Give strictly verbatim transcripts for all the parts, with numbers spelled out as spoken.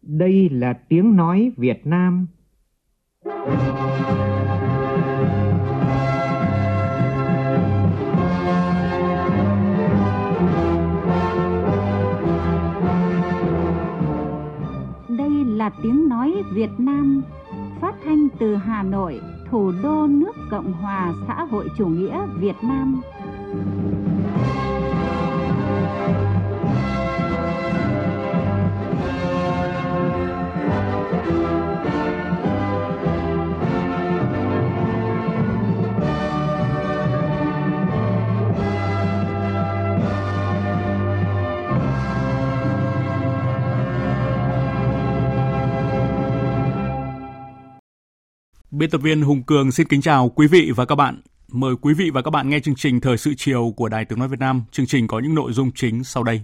Đây là tiếng nói Việt Nam. Đây là tiếng nói Việt Nam, phát thanh từ Hà Nội, thủ đô nước Cộng hòa xã hội chủ nghĩa Việt Nam. Biên tập viên Hùng Cường xin kính chào quý vị và các bạn. Mời quý vị và các bạn nghe chương trình Thời sự chiều của Đài Tiếng nói Việt Nam. Chương trình có những nội dung chính sau đây.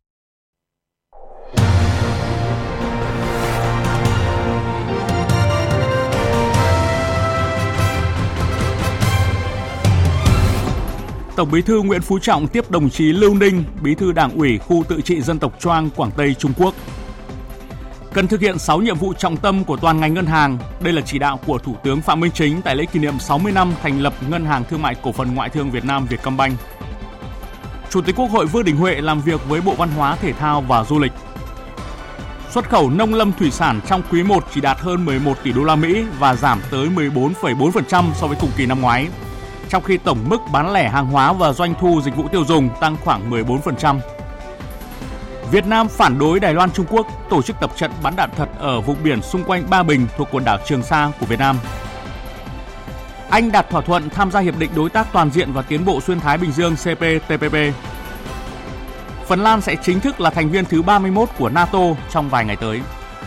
Tổng Bí thư Nguyễn Phú Trọng tiếp đồng chí Lưu Ninh, Bí thư Đảng ủy khu tự trị dân tộc Choang, Quảng Tây, Trung Quốc. Cần thực hiện sáu nhiệm vụ trọng tâm của toàn ngành ngân hàng. Đây là chỉ đạo của Thủ tướng Phạm Minh Chính tại lễ kỷ niệm sáu mươi năm thành lập Ngân hàng Thương mại Cổ phần Ngoại thương Việt Nam Vietcombank. Chủ tịch Quốc hội Vương Đình Huệ làm việc với Bộ Văn hóa, Thể thao và Du lịch. Xuất khẩu nông lâm thủy sản trong quý một chỉ đạt hơn mười một tỷ đô la Mỹ và giảm tới mười bốn phẩy bốn phần trăm so với cùng kỳ năm ngoái. Trong khi tổng mức bán lẻ hàng hóa và doanh thu dịch vụ tiêu dùng tăng khoảng mười bốn phần trăm. Việt Nam phản đối Đài Loan Trung Quốc tổ chức tập trận bắn đạn thật ở vùng biển xung quanh Ba Bình thuộc quần đảo Trường Sa của Việt Nam. Anh đạt thỏa thuận tham gia Hiệp định Đối tác Toàn diện và Tiến bộ Xuyên Thái Bình Dương C P T P P. Phần Lan sẽ chính thức là thành viên thứ ba mươi mốt của NATO trong vài ngày tới.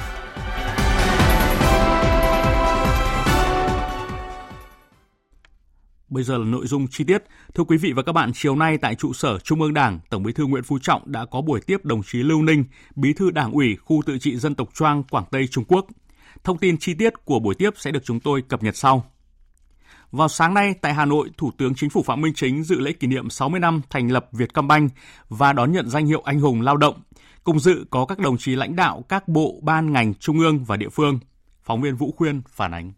Bây giờ là nội dung chi tiết. Thưa quý vị và các bạn, chiều nay tại trụ sở Trung ương Đảng, Tổng Bí thư Nguyễn Phú Trọng đã có buổi tiếp đồng chí Lưu Ninh, Bí thư Đảng ủy khu tự trị dân tộc Choang, Quảng Tây, Trung Quốc. Thông tin chi tiết của buổi tiếp sẽ được chúng tôi cập nhật sau. Vào sáng nay tại Hà Nội, Thủ tướng Chính phủ Phạm Minh Chính dự lễ kỷ niệm sáu mươi năm thành lập Vietcombank và đón nhận danh hiệu Anh hùng lao động. Cùng dự có các đồng chí lãnh đạo các bộ, ban, ngành, trung ương và địa phương. Phóng viên Vũ Khuyên phản ánh.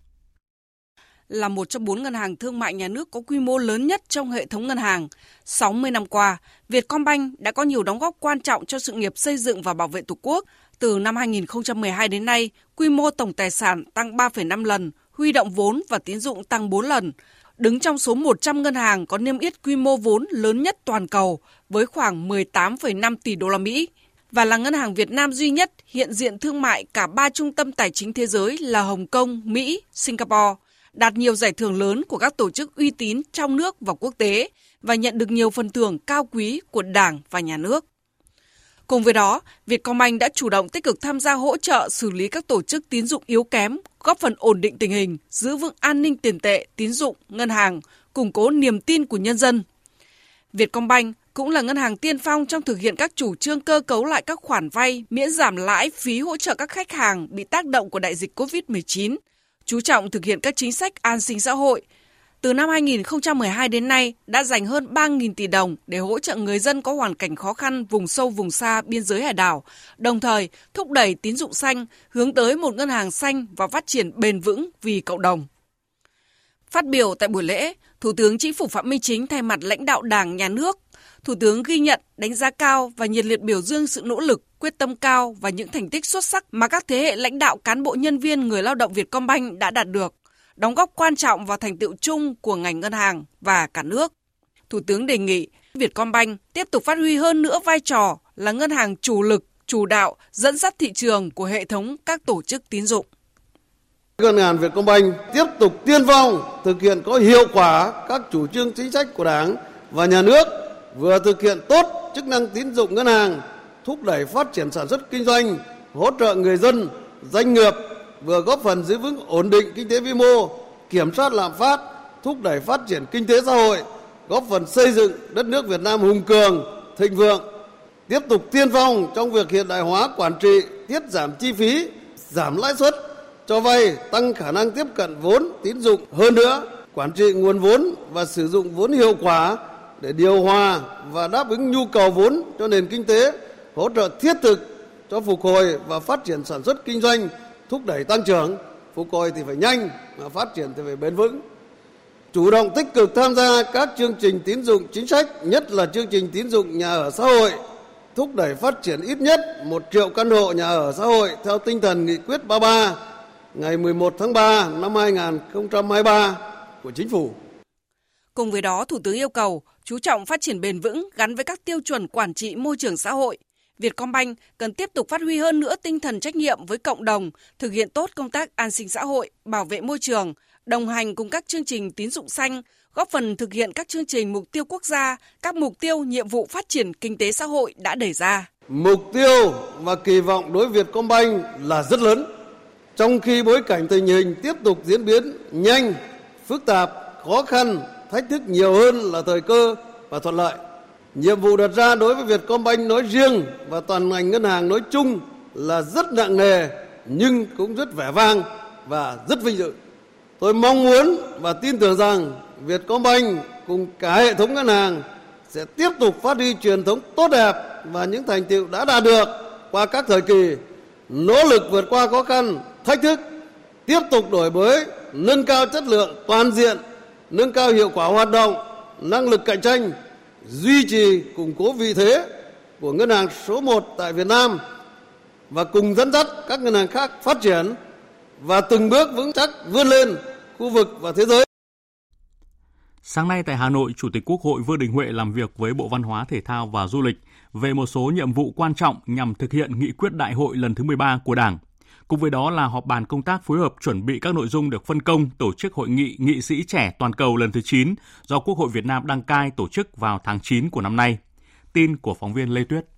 Là một trong bốn ngân hàng thương mại nhà nước có quy mô lớn nhất trong hệ thống ngân hàng. sáu mươi năm qua, Vietcombank đã có nhiều đóng góp quan trọng cho sự nghiệp xây dựng và bảo vệ Tổ quốc. Từ năm hai nghìn không trăm mười hai đến nay, quy mô tổng tài sản tăng ba phẩy năm lần, huy động vốn và tín dụng tăng bốn lần. Đứng trong số một trăm ngân hàng có niêm yết quy mô vốn lớn nhất toàn cầu với khoảng mười tám phẩy năm tỷ đô la Mỹ. Và là ngân hàng Việt Nam duy nhất hiện diện thương mại cả ba trung tâm tài chính thế giới là Hồng Kông, Mỹ, Singapore, đạt nhiều giải thưởng lớn của các tổ chức uy tín trong nước và quốc tế và nhận được nhiều phần thưởng cao quý của Đảng và Nhà nước. Cùng với đó, Vietcombank đã chủ động tích cực tham gia hỗ trợ xử lý các tổ chức tín dụng yếu kém, góp phần ổn định tình hình, giữ vững an ninh tiền tệ, tín dụng, ngân hàng, củng cố niềm tin của nhân dân. Vietcombank cũng là ngân hàng tiên phong trong thực hiện các chủ trương cơ cấu lại các khoản vay, miễn giảm lãi phí hỗ trợ các khách hàng bị tác động của đại dịch covid mười chín, chú trọng thực hiện các chính sách an sinh xã hội. Từ năm hai nghìn không trăm mười hai đến nay đã dành hơn ba nghìn tỷ đồng để hỗ trợ người dân có hoàn cảnh khó khăn vùng sâu vùng xa biên giới hải đảo, đồng thời thúc đẩy tín dụng xanh, hướng tới một ngân hàng xanh và phát triển bền vững vì cộng đồng. Phát biểu tại buổi lễ, Thủ tướng Chính phủ Phạm Minh Chính thay mặt lãnh đạo Đảng, Nhà nước, Thủ tướng ghi nhận, đánh giá cao và nhiệt liệt biểu dương sự nỗ lực, quyết tâm cao và những thành tích xuất sắc mà các thế hệ lãnh đạo, cán bộ, nhân viên, người lao động Vietcombank đã đạt được, đóng góp quan trọng vào thành tựu chung của ngành ngân hàng và cả nước. Thủ tướng đề nghị Vietcombank tiếp tục phát huy hơn nữa vai trò là ngân hàng chủ lực, chủ đạo, dẫn dắt thị trường của hệ thống các tổ chức tín dụng. Ngân hàng Vietcombank tiếp tục tiên phong thực hiện có hiệu quả các chủ trương chính sách của Đảng và Nhà nước, vừa thực hiện tốt chức năng tín dụng ngân hàng, thúc đẩy phát triển sản xuất kinh doanh, hỗ trợ người dân, doanh nghiệp, vừa góp phần giữ vững ổn định kinh tế vĩ mô, kiểm soát lạm phát, thúc đẩy phát triển kinh tế xã hội, góp phần xây dựng đất nước Việt Nam hùng cường, thịnh vượng. Tiếp tục tiên phong trong việc hiện đại hóa quản trị, tiết giảm chi phí, giảm lãi suất cho vay, tăng khả năng tiếp cận vốn tín dụng hơn nữa, quản trị nguồn vốn và sử dụng vốn hiệu quả để điều hòa và đáp ứng nhu cầu vốn cho nền kinh tế, hỗ trợ thiết thực cho phục hồi và phát triển sản xuất kinh doanh, thúc đẩy tăng trưởng. Phục hồi thì phải nhanh, mà phát triển thì phải bền vững. Chủ động tích cực tham gia các chương trình tín dụng chính sách, nhất là chương trình tín dụng nhà ở xã hội, thúc đẩy phát triển ít nhất một triệu căn hộ nhà ở xã hội theo tinh thần nghị quyết ba mươi ba ngày mười một tháng ba năm hai nghìn không trăm hai mươi ba của Chính phủ. Cùng với đó, Thủ tướng yêu cầu chú trọng phát triển bền vững gắn với các tiêu chuẩn quản trị môi trường xã hội. Vietcombank cần tiếp tục phát huy hơn nữa tinh thần trách nhiệm với cộng đồng, thực hiện tốt công tác an sinh xã hội, bảo vệ môi trường, đồng hành cùng các chương trình tín dụng xanh, góp phần thực hiện các chương trình mục tiêu quốc gia, các mục tiêu nhiệm vụ phát triển kinh tế xã hội đã đề ra. Mục tiêu và kỳ vọng đối với Vietcombank là rất lớn. Trong khi bối cảnh tình hình tiếp tục diễn biến nhanh, phức tạp, khó khăn, thách thức nhiều hơn là thời cơ và thuận lợi. Nhiệm vụ đặt ra đối với Vietcombank nói riêng và toàn ngành ngân hàng nói chung là rất nặng nề nhưng cũng rất vẻ vang và rất vinh dự. Tôi mong muốn và tin tưởng rằng Vietcombank cùng cả hệ thống ngân hàng sẽ tiếp tục phát huy truyền thống tốt đẹp và những thành tựu đã đạt được qua các thời kỳ, nỗ lực vượt qua khó khăn, thách thức, tiếp tục đổi mới, nâng cao chất lượng toàn diện, nâng cao hiệu quả hoạt động, năng lực cạnh tranh, duy trì củng cố vị thế của ngân hàng số một tại Việt Nam và cùng dẫn dắt các ngân hàng khác phát triển và từng bước vững chắc vươn lên khu vực và thế giới. Sáng nay tại Hà Nội, Chủ tịch Quốc hội Vương Đình Huệ làm việc với Bộ Văn hóa, Thể thao và Du lịch về một số nhiệm vụ quan trọng nhằm thực hiện nghị quyết đại hội lần thứ mười ba của Đảng. Cùng với đó là họp bàn công tác phối hợp chuẩn bị các nội dung được phân công tổ chức Hội nghị Nghị sĩ trẻ toàn cầu lần thứ chín do Quốc hội Việt Nam đăng cai tổ chức vào tháng chín của năm nay. Tin của phóng viên Lê Tuyết.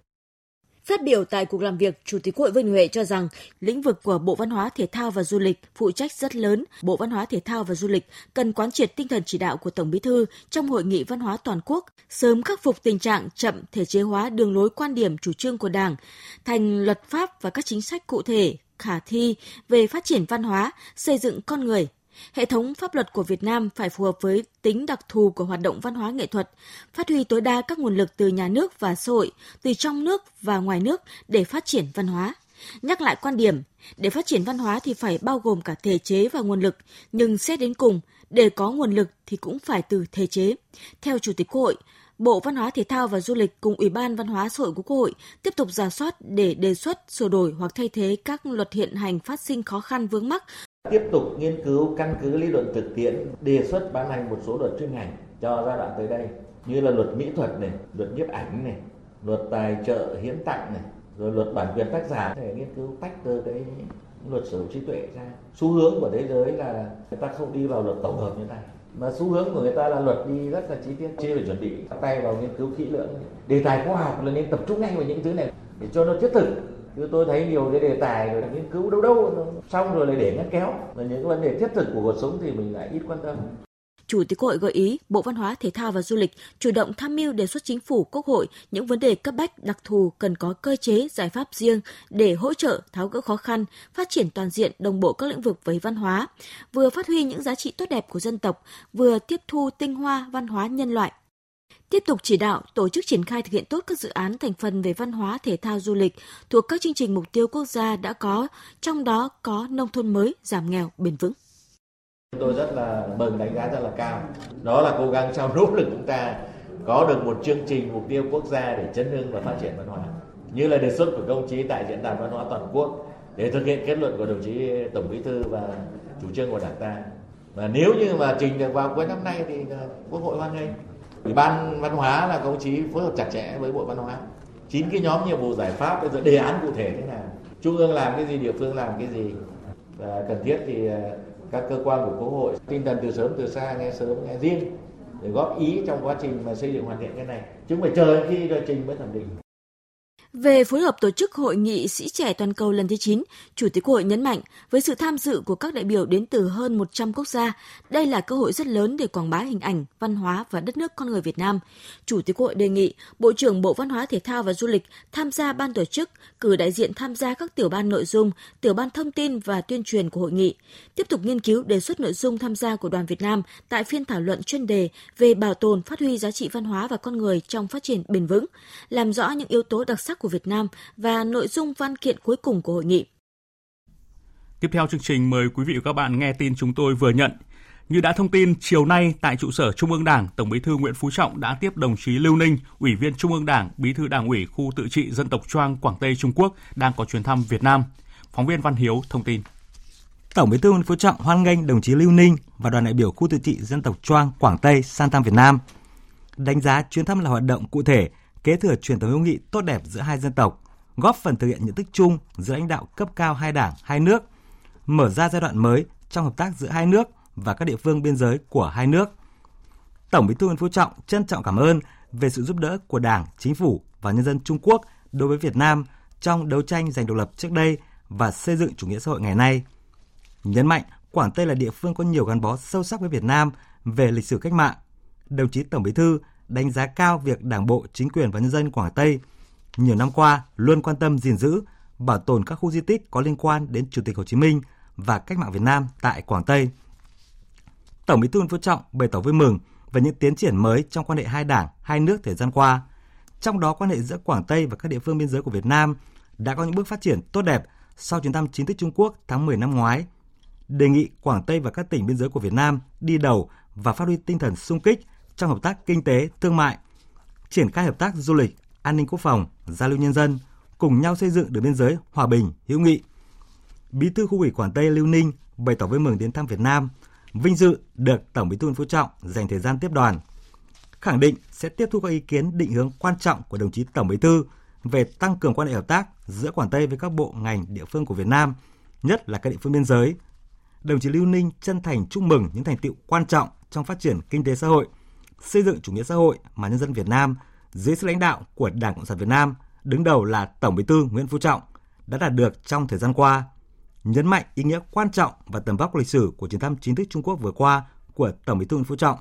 Phát biểu tại cuộc làm việc, Chủ tịch Quốc hội Vương Đình Huệ cho rằng lĩnh vực của Bộ Văn hóa, Thể thao và Du lịch phụ trách rất lớn. Bộ Văn hóa, Thể thao và Du lịch cần quán triệt tinh thần chỉ đạo của Tổng Bí thư trong Hội nghị Văn hóa toàn quốc, sớm khắc phục tình trạng chậm thể chế hóa đường lối quan điểm chủ trương của Đảng thành luật pháp và các chính sách cụ thể, khả thi về phát triển văn hóa, xây dựng con người. Hệ thống pháp luật của Việt Nam phải phù hợp với tính đặc thù của hoạt động văn hóa nghệ thuật, phát huy tối đa các nguồn lực từ nhà nước và xã hội, từ trong nước và ngoài nước để phát triển văn hóa. Nhắc lại quan điểm, để phát triển văn hóa thì phải bao gồm cả thể chế và nguồn lực, nhưng xét đến cùng, để có nguồn lực thì cũng phải từ thể chế. Theo Chủ tịch Quốc hội, Bộ Văn hóa, Thể thao và Du lịch cùng Ủy ban Văn hóa Xã hội của Quốc hội tiếp tục rà soát để đề xuất sửa đổi hoặc thay thế các luật hiện hành phát sinh khó khăn vướng mắc. Tiếp tục nghiên cứu căn cứ lý luận thực tiễn, đề xuất ban hành một số luật chuyên ngành cho giai đoạn tới đây, như là luật mỹ thuật này, luật nhiếp ảnh này, luật tài trợ hiến tặng này, rồi luật bản quyền tác giả, để nghiên cứu tách từ cái luật sở hữu trí tuệ ra. Xu hướng của thế giới là người ta không đi vào luật tổng hợp như thế này, mà xu hướng của người ta là luật đi rất là chi tiết, chưa phải chuẩn bị tay vào nghiên cứu kỹ lưỡng. Đề tài khoa học là nên tập trung ngay vào những thứ này để cho nó thiết thực. Chứ tôi thấy nhiều cái đề tài rồi nghiên cứu đâu đâu xong rồi lại để ngắt kéo, và những vấn đề thiết thực của cuộc sống thì mình lại ít quan tâm. Chủ tịch Quốc hội gợi ý Bộ Văn hóa, Thể thao và Du lịch chủ động tham mưu đề xuất Chính phủ, Quốc hội những vấn đề cấp bách đặc thù cần có cơ chế, giải pháp riêng để hỗ trợ tháo gỡ khó khăn, phát triển toàn diện đồng bộ các lĩnh vực với văn hóa, vừa phát huy những giá trị tốt đẹp của dân tộc, vừa tiếp thu tinh hoa văn hóa nhân loại. Tiếp tục chỉ đạo tổ chức triển khai thực hiện tốt các dự án thành phần về văn hóa, thể thao, du lịch thuộc các chương trình mục tiêu quốc gia đã có, trong đó có nông thôn mới, giảm nghèo, bền vững. Tôi rất là mừng, đánh giá rất là cao. Đó là cố gắng trong nỗ lực chúng ta có được một chương trình mục tiêu quốc gia để chấn hưng và phát triển văn hóa. Như là đề xuất của công chí tại Diễn đàn Văn hóa Toàn quốc để thực hiện kết luận của đồng chí Tổng Bí thư và chủ trương của Đảng ta. Và nếu như mà trình được vào cuối năm nay thì Quốc hội hoan nghênh. Ủy ban Văn hóa là công chí phối hợp chặt chẽ với Bộ Văn hóa. Chín cái nhóm nhiệm vụ giải pháp, bây giờ đề án cụ thể thế nào, trung ương làm cái gì, địa phương làm cái gì, và cần thiết thì các cơ quan của Quốc hội tinh thần từ sớm từ xa, nghe sớm nghe riêng để góp ý trong quá trình mà xây dựng hoàn thiện cái này, chứ không phải chờ khi rồi trình mới thẩm định. Về phối hợp tổ chức Hội nghị sĩ trẻ toàn cầu lần thứ chín, Chủ tịch Quốc hội nhấn mạnh với sự tham dự của các đại biểu đến từ hơn một trăm quốc gia, đây là cơ hội rất lớn để quảng bá hình ảnh, văn hóa và đất nước con người Việt Nam. Chủ tịch Quốc hội đề nghị Bộ trưởng Bộ Văn hóa, Thể thao và Du lịch tham gia ban tổ chức, cử đại diện tham gia các tiểu ban nội dung, tiểu ban thông tin và tuyên truyền của hội nghị, tiếp tục nghiên cứu đề xuất nội dung tham gia của Đoàn Việt Nam tại phiên thảo luận chuyên đề về bảo tồn, phát huy giá trị văn hóa và con người trong phát triển bền vững, làm rõ những yếu tố đặc sắc của Việt Nam và nội dung văn kiện cuối cùng của hội nghị. Tiếp theo chương trình, mời quý vị và các bạn nghe tin chúng tôi vừa nhận. Như đã thông tin, chiều nay tại trụ sở Trung ương Đảng, Tổng Bí thư Nguyễn Phú Trọng đã tiếp đồng chí Lưu Ninh, Ủy viên Trung ương Đảng, Bí thư Đảng ủy khu tự trị dân tộc Choang, Quảng Tây, Trung Quốc đang có chuyến thăm Việt Nam. Phóng viên Văn Hiếu thông tin. Tổng Bí thư Nguyễn Phú Trọng hoan nghênh đồng chí Lưu Ninh và đoàn đại biểu khu tự trị dân tộc Choang, Quảng Tây sang thăm Việt Nam. Đánh giá chuyến thăm là hoạt động cụ thể, kế thừa truyền thống hữu nghị tốt đẹp giữa hai dân tộc, góp phần thực hiện nhận thức chung giữa lãnh đạo cấp cao hai đảng, hai nước, mở ra giai đoạn mới trong hợp tác giữa hai nước và các địa phương biên giới của hai nước. Tổng Bí thư Nguyễn Phú Trọng trân trọng cảm ơn về sự giúp đỡ của Đảng, Chính phủ và nhân dân Trung Quốc đối với Việt Nam trong đấu tranh giành độc lập trước đây và xây dựng chủ nghĩa xã hội ngày nay. Nhấn mạnh Quảng Tây là địa phương có nhiều gắn bó sâu sắc với Việt Nam về lịch sử cách mạng. Đồng chí Tổng Bí thư đánh giá cao việc Đảng bộ, chính quyền và nhân dân Quảng Tây nhiều năm qua luôn quan tâm gìn giữ, bảo tồn các khu di tích có liên quan đến Chủ tịch Hồ Chí Minh và cách mạng Việt Nam tại Quảng Tây. Tổng Bí thư Nguyễn Phú Trọng bày tỏ vui mừng về những tiến triển mới trong quan hệ hai đảng, hai nước thời gian qua. Trong đó, quan hệ giữa Quảng Tây và các địa phương biên giới của Việt Nam đã có những bước phát triển tốt đẹp sau chuyến thăm chính thức Trung Quốc tháng mười năm ngoái. Đề nghị Quảng Tây và các tỉnh biên giới của Việt Nam đi đầu và phát huy tinh thần xung kích trong hợp tác kinh tế, thương mại, triển khai hợp tác du lịch, an ninh quốc phòng, giao lưu nhân dân, cùng nhau xây dựng đường biên giới hòa bình, hữu nghị. Bí thư Khu ủy Quảng Tây Lưu Ninh bày tỏ vui mừng đến thăm Việt Nam, vinh dự được Tổng Bí thư Nguyễn Phú Trọng dành thời gian tiếp đoàn, khẳng định sẽ tiếp thu các ý kiến định hướng quan trọng của đồng chí Tổng Bí thư về tăng cường quan hệ hợp tác giữa Quảng Tây với các bộ ngành địa phương của Việt Nam, nhất là các địa phương biên giới. Đồng chí Lưu Ninh chân thành chúc mừng những thành tựu quan trọng trong phát triển kinh tế xã hội, xây dựng chủ nghĩa xã hội mà nhân dân Việt Nam dưới sự lãnh đạo của Đảng Cộng sản Việt Nam, đứng đầu là Tổng Bí thư Nguyễn Phú Trọng, đã đạt được trong thời gian qua. Nhấn mạnh ý nghĩa quan trọng và tầm vóc lịch sử của chuyến thăm chính thức Trung Quốc vừa qua của Tổng Bí thư Nguyễn Phú Trọng.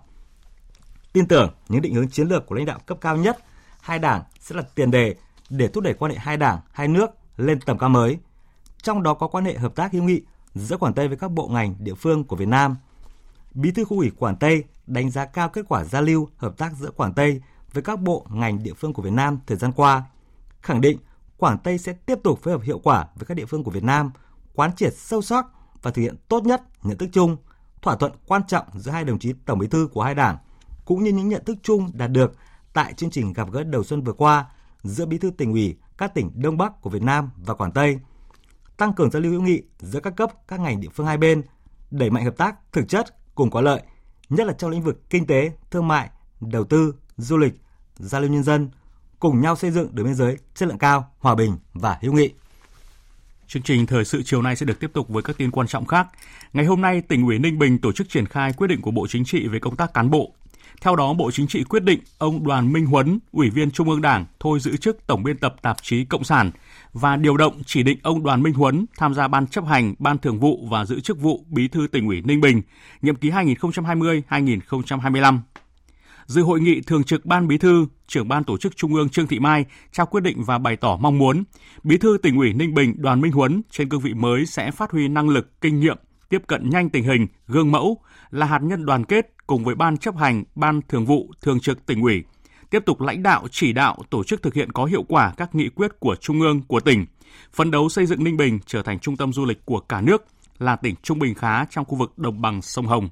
Tin tưởng những định hướng chiến lược của lãnh đạo cấp cao nhất hai đảng sẽ là tiền đề để thúc đẩy quan hệ hai đảng, hai nước lên tầm cao mới. Trong đó có quan hệ hợp tác hữu nghị giữa Quảng Tây với các bộ ngành địa phương của Việt Nam. Bí thư Khu ủy Quảng Tây đánh giá cao kết quả giao lưu hợp tác giữa Quảng Tây với các bộ ngành địa phương của Việt Nam thời gian qua, khẳng định Quảng Tây sẽ tiếp tục phối hợp hiệu quả với các địa phương của Việt Nam, quán triệt sâu sắc và thực hiện tốt nhất nhận thức chung, thỏa thuận quan trọng giữa hai đồng chí Tổng Bí thư của hai đảng, cũng như những nhận thức chung đạt được tại chương trình gặp gỡ đầu xuân vừa qua giữa Bí thư Tỉnh ủy các tỉnh Đông Bắc của Việt Nam và Quảng Tây, tăng cường giao lưu hữu nghị giữa các cấp, các ngành địa phương hai bên, đẩy mạnh hợp tác thực chất cùng có lợi, nhất là trong lĩnh vực kinh tế, thương mại, đầu tư, du lịch, giao lưu nhân dân, cùng nhau xây dựng đường biên giới chất lượng cao, hòa bình và hữu nghị. Chương trình thời sự chiều nay sẽ được tiếp tục với các tin quan trọng khác. Ngày hôm nay, Tỉnh ủy Ninh Bình tổ chức triển khai quyết định của Bộ Chính trị về công tác cán bộ. Theo đó, Bộ Chính trị quyết định ông Đoàn Minh Huấn, Ủy viên Trung ương Đảng, thôi giữ chức Tổng biên tập tạp chí Cộng sản và điều động chỉ định ông Đoàn Minh Huấn tham gia Ban chấp hành, Ban thường vụ và giữ chức vụ Bí thư Tỉnh ủy Ninh Bình, nhiệm kỳ hai nghìn không trăm hai mươi đến hai nghìn không trăm hai mươi lăm. Dự hội nghị, Thường trực Ban Bí thư, Trưởng Ban Tổ chức Trung ương Trương Thị Mai trao quyết định và bày tỏ mong muốn Bí thư Tỉnh ủy Ninh Bình Đoàn Minh Huấn trên cương vị mới sẽ phát huy năng lực, kinh nghiệm, tiếp cận nhanh tình hình, gương mẫu, là hạt nhân đoàn kết cùng với Ban chấp hành, Ban thường vụ, Thường trực Tỉnh ủy, tiếp tục lãnh đạo, chỉ đạo, tổ chức thực hiện có hiệu quả các nghị quyết của Trung ương, của tỉnh, phấn đấu xây dựng Ninh Bình trở thành trung tâm du lịch của cả nước, là tỉnh trung bình khá trong khu vực đồng bằng sông Hồng.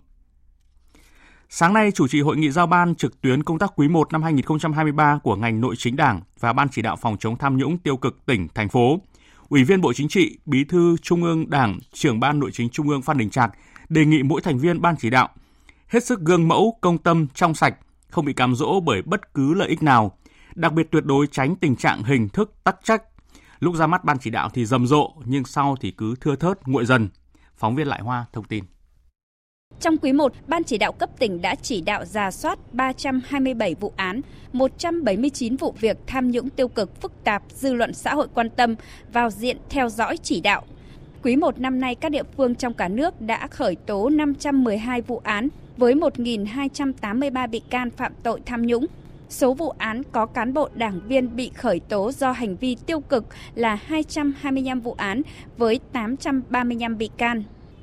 Sáng nay, chủ trì hội nghị giao ban trực tuyến công tác quý một năm hai nghìn không trăm hai mươi ba của ngành Nội chính Đảng và Ban chỉ đạo phòng chống tham nhũng tiêu cực tỉnh, thành phố, Ủy viên Bộ Chính trị, Bí thư Trung ương Đảng, Trưởng Ban Nội chính Trung ương Phan Đình Trạc đề nghị mỗi thành viên Ban chỉ đạo hết sức gương mẫu, công tâm, trong sạch, không bị cám dỗ bởi bất cứ lợi ích nào, đặc biệt tuyệt đối tránh tình trạng hình thức tắc trách. Lúc ra mắt Ban chỉ đạo thì rầm rộ, nhưng sau thì cứ thưa thớt, nguội dần. Phóng viên Lại Hoa thông tin. Trong quý một, Ban chỉ đạo cấp tỉnh đã chỉ đạo rà soát ba trăm hai mươi bảy vụ án, một trăm bảy mươi chín vụ việc tham nhũng tiêu cực phức tạp, dư luận xã hội quan tâm vào diện theo dõi chỉ đạo. Quý một năm nay, các địa phương trong cả nước đã khởi tố năm trăm mười hai vụ án với một nghìn hai trăm tám mươi ba bị can phạm tội tham nhũng. Số vụ án có cán bộ đảng viên bị khởi tố do hành vi tiêu cực là hai trăm hai mươi lăm vụ án với tám trăm ba mươi lăm bị can.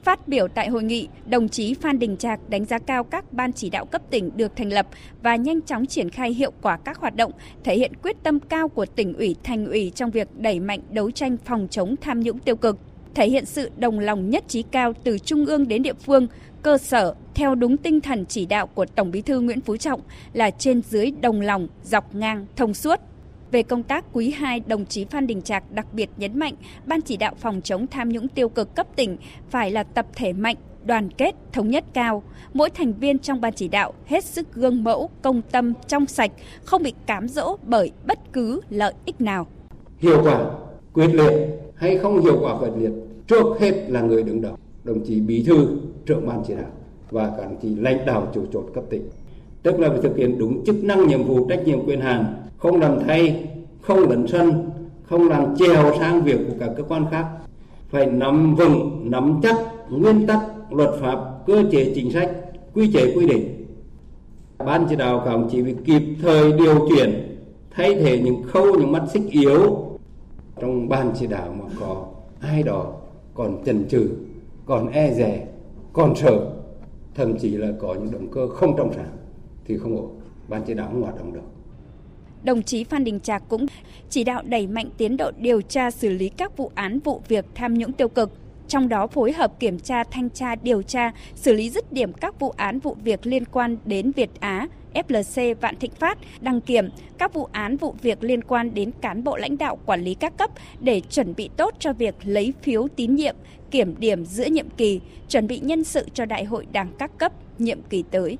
Phát biểu tại hội nghị, đồng chí Phan Đình Trạc đánh giá cao các ban chỉ đạo cấp tỉnh được thành lập và nhanh chóng triển khai hiệu quả các hoạt động, thể hiện quyết tâm cao của tỉnh ủy, thành ủy trong việc đẩy mạnh đấu tranh phòng chống tham nhũng tiêu cực, thể hiện sự đồng lòng nhất trí cao từ trung ương đến địa phương, cơ sở theo đúng tinh thần chỉ đạo của Tổng Bí thư Nguyễn Phú Trọng là trên dưới đồng lòng, dọc ngang, thông suốt. Về công tác quý hai, đồng chí Phan Đình Trạc đặc biệt nhấn mạnh Ban chỉ đạo phòng chống tham nhũng tiêu cực cấp tỉnh phải là tập thể mạnh, đoàn kết, thống nhất cao. Mỗi thành viên trong ban chỉ đạo hết sức gương mẫu, công tâm, trong sạch, không bị cám dỗ bởi bất cứ lợi ích nào. Hiệu quả, quyết liệt hay không hiệu quả quyết liệt, trước hết là người đứng đầu, đồng chí Bí thư, trưởng ban chỉ đạo và các đồng chí lãnh đạo chủ chốt cấp tỉnh. Tức là phải thực hiện đúng chức năng, nhiệm vụ, trách nhiệm, quyền hạn, không làm thay, không lấn sân, không làm chèo sang việc của các cơ quan khác. Phải nắm vững, nắm chắc nguyên tắc, luật pháp, cơ chế chính sách, quy chế quy định. Ban chỉ đạo các đồng chí phải kịp thời điều chuyển, thay thế những khâu, những mắt xích yếu. Trong ban chỉ đạo mà có ai đó còn chần chừ, còn e dè, còn sợ, thậm chí là có những động cơ không trong sáng thì không ổn, ban chỉ đạo không hoạt động được. Đồng chí Phan Đình Trạc cũng chỉ đạo đẩy mạnh tiến độ điều tra xử lý các vụ án vụ việc tham nhũng tiêu cực, trong đó phối hợp kiểm tra, thanh tra, điều tra, xử lý dứt điểm các vụ án vụ việc liên quan đến Việt Á, ép lờ xê, Vạn Thịnh Phát, đăng kiểm, các vụ án vụ việc liên quan đến cán bộ lãnh đạo quản lý các cấp để chuẩn bị tốt cho việc lấy phiếu tín nhiệm, kiểm điểm giữa nhiệm kỳ, chuẩn bị nhân sự cho Đại hội Đảng các cấp nhiệm kỳ tới.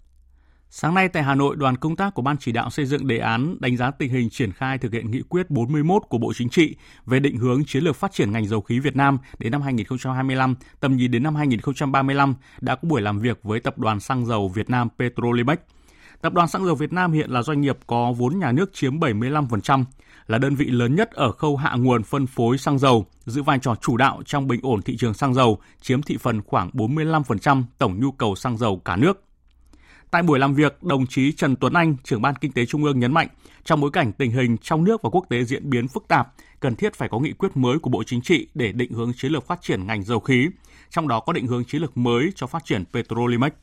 Sáng nay tại Hà Nội, đoàn công tác của Ban chỉ đạo xây dựng đề án đánh giá tình hình triển khai thực hiện nghị quyết bốn mươi mốt của Bộ Chính trị về định hướng chiến lược phát triển ngành dầu khí Việt Nam đến năm hai nghìn không trăm hai mươi lăm, tầm nhìn đến năm hai nghìn không trăm ba mươi lăm đã có buổi làm việc với Tập đoàn Xăng dầu Việt Nam Petrolimex. Tập đoàn Xăng dầu Việt Nam hiện là doanh nghiệp có vốn nhà nước chiếm bảy mươi lăm phần trăm, là đơn vị lớn nhất ở khâu hạ nguồn phân phối xăng dầu, giữ vai trò chủ đạo trong bình ổn thị trường xăng dầu, chiếm thị phần khoảng bốn mươi lăm phần trăm tổng nhu cầu xăng dầu cả nước. Tại buổi làm việc, đồng chí Trần Tuấn Anh, trưởng Ban Kinh tế Trung ương nhấn mạnh, trong bối cảnh tình hình trong nước và quốc tế diễn biến phức tạp, cần thiết phải có nghị quyết mới của Bộ Chính trị để định hướng chiến lược phát triển ngành dầu khí, trong đó có định hướng chiến lược mới cho phát triển Petrolimex.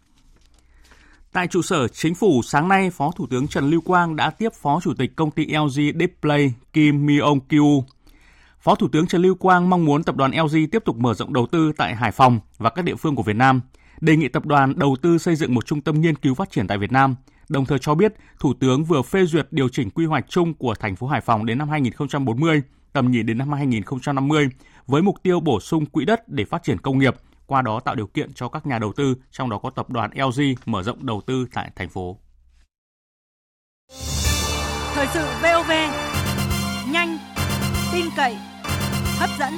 Tại trụ sở Chính phủ, sáng nay, Phó Thủ tướng Trần Lưu Quang đã tiếp Phó Chủ tịch Công ty lờ giê Display Kim Myong-kyu. Phó Thủ tướng Trần Lưu Quang mong muốn tập đoàn lờ giê tiếp tục mở rộng đầu tư tại Hải Phòng và các địa phương của Việt Nam, đề nghị tập đoàn đầu tư xây dựng một trung tâm nghiên cứu phát triển tại Việt Nam, đồng thời cho biết Thủ tướng vừa phê duyệt điều chỉnh quy hoạch chung của thành phố Hải Phòng đến năm hai nghìn không trăm bốn mươi, tầm nhìn đến năm hai nghìn không trăm năm mươi, với mục tiêu bổ sung quỹ đất để phát triển công nghiệp, qua đó tạo điều kiện cho các nhà đầu tư, trong đó có tập đoàn lờ giê mở rộng đầu tư tại thành phố. Thời sự vê o vê, nhanh, tin cậy, hấp dẫn.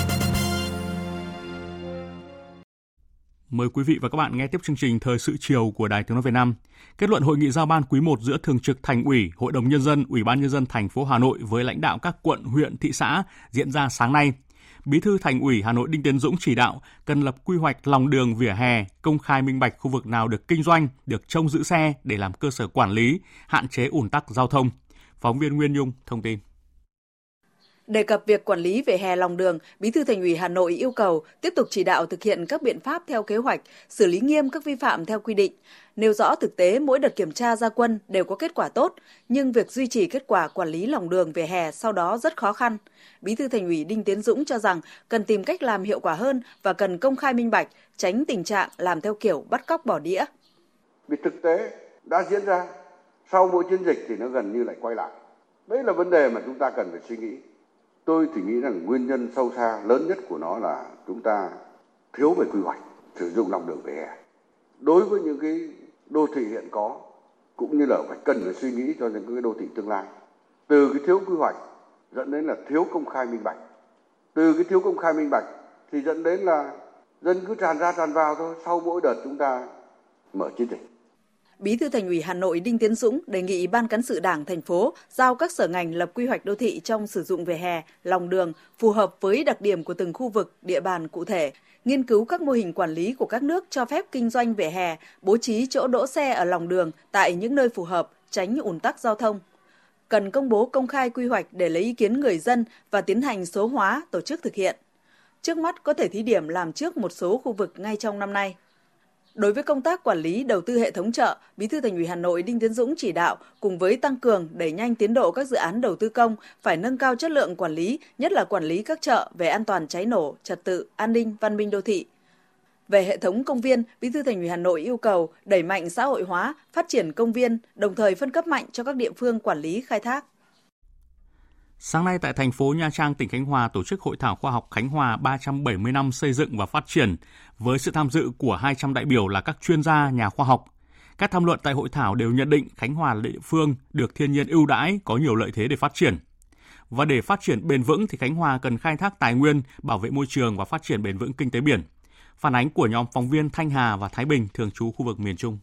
Mời quý vị và các bạn nghe tiếp chương trình Thời sự chiều của Đài Tiếng nói Việt Nam. Kết luận hội nghị giao ban quý một giữa Thường trực Thành ủy, Hội đồng Nhân dân, Ủy ban Nhân dân thành phố Hà Nội với lãnh đạo các quận, huyện, thị xã diễn ra sáng nay. Bí thư Thành ủy Hà Nội Đinh Tiến Dũng chỉ đạo cần lập quy hoạch lòng đường vỉa hè, công khai minh bạch khu vực nào được kinh doanh, được trông giữ xe để làm cơ sở quản lý, hạn chế ùn tắc giao thông. Phóng viên Nguyên Nhung thông tin. Đề cập việc quản lý vỉa hè lòng đường, Bí thư Thành ủy Hà Nội yêu cầu tiếp tục chỉ đạo thực hiện các biện pháp theo kế hoạch, xử lý nghiêm các vi phạm theo quy định. Nêu rõ thực tế mỗi đợt kiểm tra ra quân đều có kết quả tốt, nhưng việc duy trì kết quả quản lý lòng đường vỉa hè sau đó rất khó khăn. Bí thư Thành ủy Đinh Tiến Dũng cho rằng cần tìm cách làm hiệu quả hơn và cần công khai minh bạch, tránh tình trạng làm theo kiểu bắt cóc bỏ đĩa. Vì thực tế đã diễn ra, sau mỗi chiến dịch thì nó gần như lại quay lại. Đấy là vấn đề mà chúng ta cần phải suy nghĩ. Tôi thì nghĩ rằng nguyên nhân sâu xa lớn nhất của nó là chúng ta thiếu về quy hoạch sử dụng lòng đường vỉa hè. Đối với những cái đô thị hiện có, cũng như là phải cần phải suy nghĩ cho những cái đô thị tương lai. Từ cái thiếu quy hoạch dẫn đến là thiếu công khai minh bạch. Từ cái thiếu công khai minh bạch thì dẫn đến là dân cứ tràn ra tràn vào thôi, sau mỗi đợt chúng ta mở chiến dịch. Bí thư Thành ủy Hà Nội Đinh Tiến Dũng đề nghị Ban Cán sự Đảng thành phố giao các sở ngành lập quy hoạch đô thị trong sử dụng vỉa hè, lòng đường phù hợp với đặc điểm của từng khu vực, địa bàn cụ thể, nghiên cứu các mô hình quản lý của các nước cho phép kinh doanh vỉa hè, bố trí chỗ đỗ xe ở lòng đường tại những nơi phù hợp, tránh ùn tắc giao thông. Cần công bố công khai quy hoạch để lấy ý kiến người dân và tiến hành số hóa tổ chức thực hiện. trước mắt có thể thí điểm làm trước một số khu vực ngay trong năm nay. Đối với công tác quản lý đầu tư hệ thống chợ, Bí thư Thành ủy Hà Nội Đinh Tiến Dũng chỉ đạo cùng với tăng cường đẩy nhanh tiến độ các dự án đầu tư công phải nâng cao chất lượng quản lý, nhất là quản lý các chợ về an toàn cháy nổ, trật tự, an ninh, văn minh đô thị. Về hệ thống công viên, Bí thư Thành ủy Hà Nội yêu cầu đẩy mạnh xã hội hóa, phát triển công viên, đồng thời phân cấp mạnh cho các địa phương quản lý khai thác. Sáng nay tại thành phố Nha Trang, tỉnh Khánh Hòa tổ chức Hội thảo khoa học Khánh Hòa ba trăm bảy mươi năm xây dựng và phát triển với sự tham dự của hai trăm đại biểu là các chuyên gia, nhà khoa học. Các tham luận tại hội thảo đều nhận định Khánh Hòa là địa phương được thiên nhiên ưu đãi, có nhiều lợi thế để phát triển. Và để phát triển bền vững thì Khánh Hòa cần khai thác tài nguyên, bảo vệ môi trường và phát triển bền vững kinh tế biển. Phản ánh của nhóm phóng viên Thanh Hà và Thái Bình thường trú khu vực miền Trung.